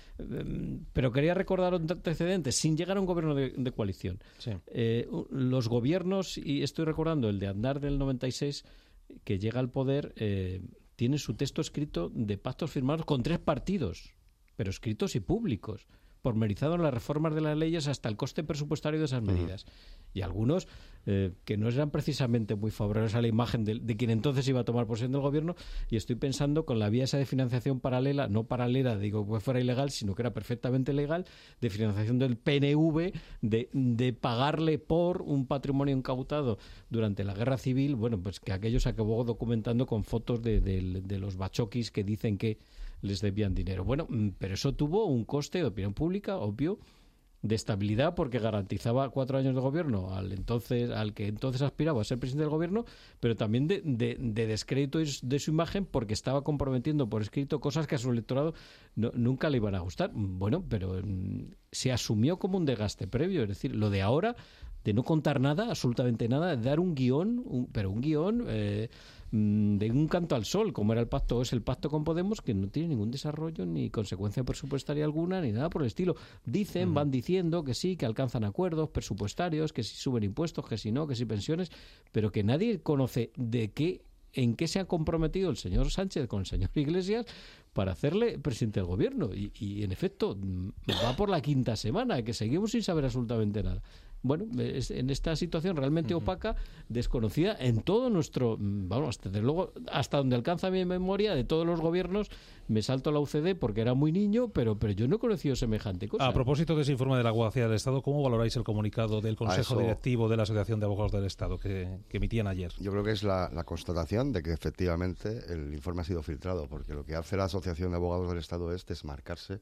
pero quería recordar un antecedente, sin llegar a un gobierno de, de coalición. Sí. Eh, los gobiernos, y estoy recordando el de Aznar del noventa y seis, que llega al poder, eh, tiene su texto escrito de pactos firmados con tres partidos, pero escritos y públicos, pormenorizados en las reformas de las leyes hasta el coste presupuestario de esas medidas. Uh-huh. Y algunos eh, que no eran precisamente muy favorables a la imagen de, de quien entonces iba a tomar posesión del gobierno, y estoy pensando con la vía esa de financiación paralela, no paralela, digo, que fuera ilegal, sino que era perfectamente legal, de financiación del P N V, de, de pagarle por un patrimonio incautado durante la guerra civil, bueno, pues que aquello se acabó documentando con fotos de, de, de los bachoquis que dicen que les debían dinero. Bueno, pero eso tuvo un coste de opinión pública, obvio, de estabilidad, porque garantizaba cuatro años de gobierno al entonces al que entonces aspiraba a ser presidente del gobierno, pero también de, de, de descrédito de su imagen, porque estaba comprometiendo por escrito cosas que a su electorado no, nunca le iban a gustar. Bueno, pero mmm, se asumió como un desgaste previo, es decir, lo de ahora, de no contar nada, absolutamente nada, de dar un guión, un, pero un guión... Eh, de un canto al sol, como era el pacto, es el pacto con Podemos, que no tiene ningún desarrollo ni consecuencia presupuestaria alguna ni nada por el estilo. Dicen, uh-huh. van diciendo que sí, que alcanzan acuerdos presupuestarios, que si suben impuestos, que si no, que si pensiones, pero que nadie conoce de qué, en qué se ha comprometido el señor Sánchez con el señor Iglesias para hacerle presidente del gobierno. Y, y en efecto, va por la quinta semana, que seguimos sin saber absolutamente nada. bueno, es, en esta situación realmente uh-huh. opaca, desconocida en todo nuestro, vamos, desde luego, hasta donde alcanza mi memoria, de todos los gobiernos, me salto la U C D porque era muy niño, pero, pero yo no he conocido semejante cosa. A propósito de ese informe de la Abogacía del Estado, ¿cómo valoráis el comunicado del Consejo eso, Directivo de la Asociación de Abogados del Estado que, que emitían ayer? Yo creo que es la, la constatación de que efectivamente el informe ha sido filtrado, porque lo que hace la Asociación de Abogados del Estado es desmarcarse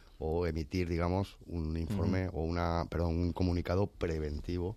o emitir, digamos, un informe uh-huh. o una, perdón, un comunicado preventivo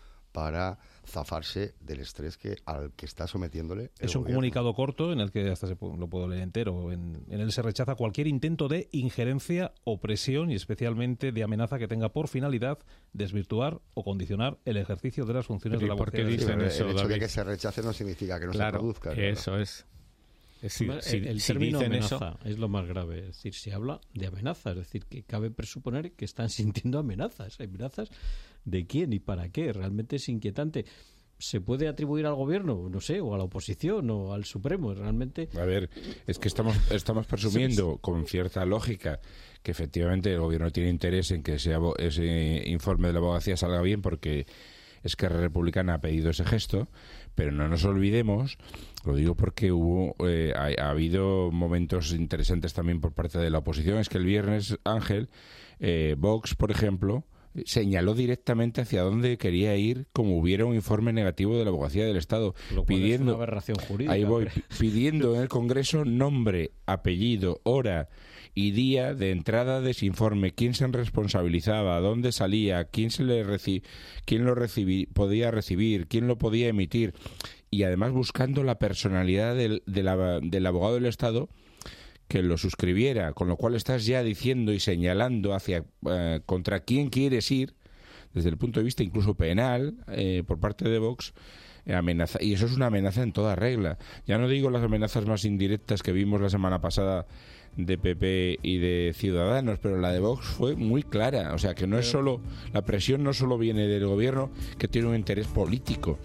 para zafarse del estrés que al que está sometiéndole el Es un gobierno. comunicado corto en el que hasta se, lo puedo leer entero. En, en él se rechaza cualquier intento de injerencia, opresión y especialmente de amenaza que tenga por finalidad desvirtuar o condicionar el ejercicio de las funciones de la ¿por qué abogacía. dicen Sí, eso, el hecho David? de que se rechace no significa que no claro, se produzca. Eso claro. es. Es decir, el, si, el si término dicen amenaza eso, es lo más grave, es decir, se habla de amenaza, es decir, que cabe presuponer que están sintiendo amenazas. ¿Amenazas de quién y para qué? Realmente es inquietante. ¿Se puede atribuir al gobierno? No sé, o a la oposición, o al Supremo, realmente... A ver, es que estamos, estamos presumiendo con cierta lógica que efectivamente el gobierno tiene interés en que ese, ese informe de la abogacía salga bien porque Esquerra Republicana ha pedido ese gesto, pero no nos olvidemos, lo digo porque hubo eh, ha, ha habido momentos interesantes también por parte de la oposición, es que el viernes, Ángel, eh, Vox, por ejemplo, señaló directamente hacia dónde quería ir como hubiera un informe negativo de la Abogacía del Estado, lo cual pidiendo es una aberración jurídica, ahí voy, hombre. pidiendo en el Congreso nombre, apellido, hora y día de entrada de ese informe, quién se responsabilizaba, dónde salía, quién se le reci- quién lo recibi- podía recibir, quién lo podía emitir, y además buscando la personalidad del, de la, del abogado del Estado que lo suscribiera, con lo cual estás ya diciendo y señalando hacia eh, contra quién quieres ir, desde el punto de vista incluso penal, eh, por parte de Vox, eh, amenaza, y eso es una amenaza en toda regla. Ya no digo las amenazas más indirectas que vimos la semana pasada de P P y de Ciudadanos, pero la de Vox fue muy clara, o sea que no es solo, la presión no solo viene del gobierno, que tiene un interés político.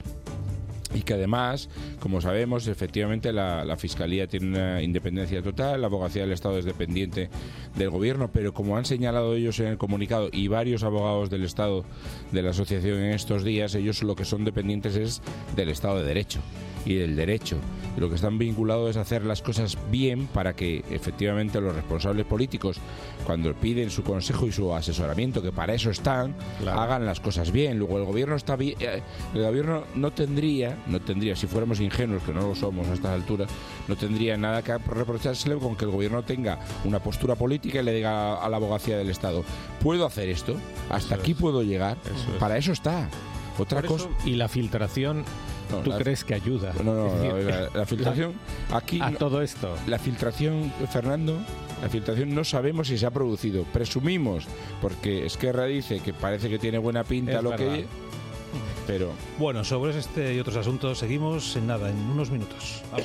Y que además, como sabemos, efectivamente la, la Fiscalía tiene una independencia total, la Abogacía del Estado es dependiente del Gobierno, pero como han señalado ellos en el comunicado y varios abogados del Estado de la asociación en estos días, ellos lo que son dependientes es del Estado de Derecho y del derecho. Y lo que están vinculados es hacer las cosas bien para que efectivamente los responsables políticos, cuando piden su consejo y su asesoramiento, que para eso están, claro, hagan las cosas bien. Luego el gobierno está bien, el gobierno no tendría, no tendría, si fuéramos ingenuos, que no lo somos a estas alturas, no tendría nada que reprochársele con que el gobierno tenga una postura política y le diga a la abogacía del Estado, puedo hacer esto, hasta eso aquí es. puedo llegar, eso para eso está. Otra Por cosa eso, y la filtración, no, ¿tú la, crees que ayuda? No, no, no la, la filtración aquí a no, todo esto. La filtración, Fernando, la filtración no sabemos si se ha producido. Presumimos, porque Esquerra dice que parece que tiene buena pinta es lo verdad. que... Pero... Bueno, sobre este y otros asuntos seguimos en nada, en unos minutos. Vamos.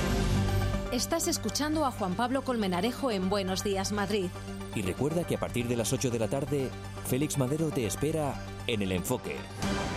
Estás escuchando a Juan Pablo Colmenarejo en Buenos Días, Madrid. Y recuerda que a partir de las ocho de la tarde, Félix Madero te espera en El Enfoque.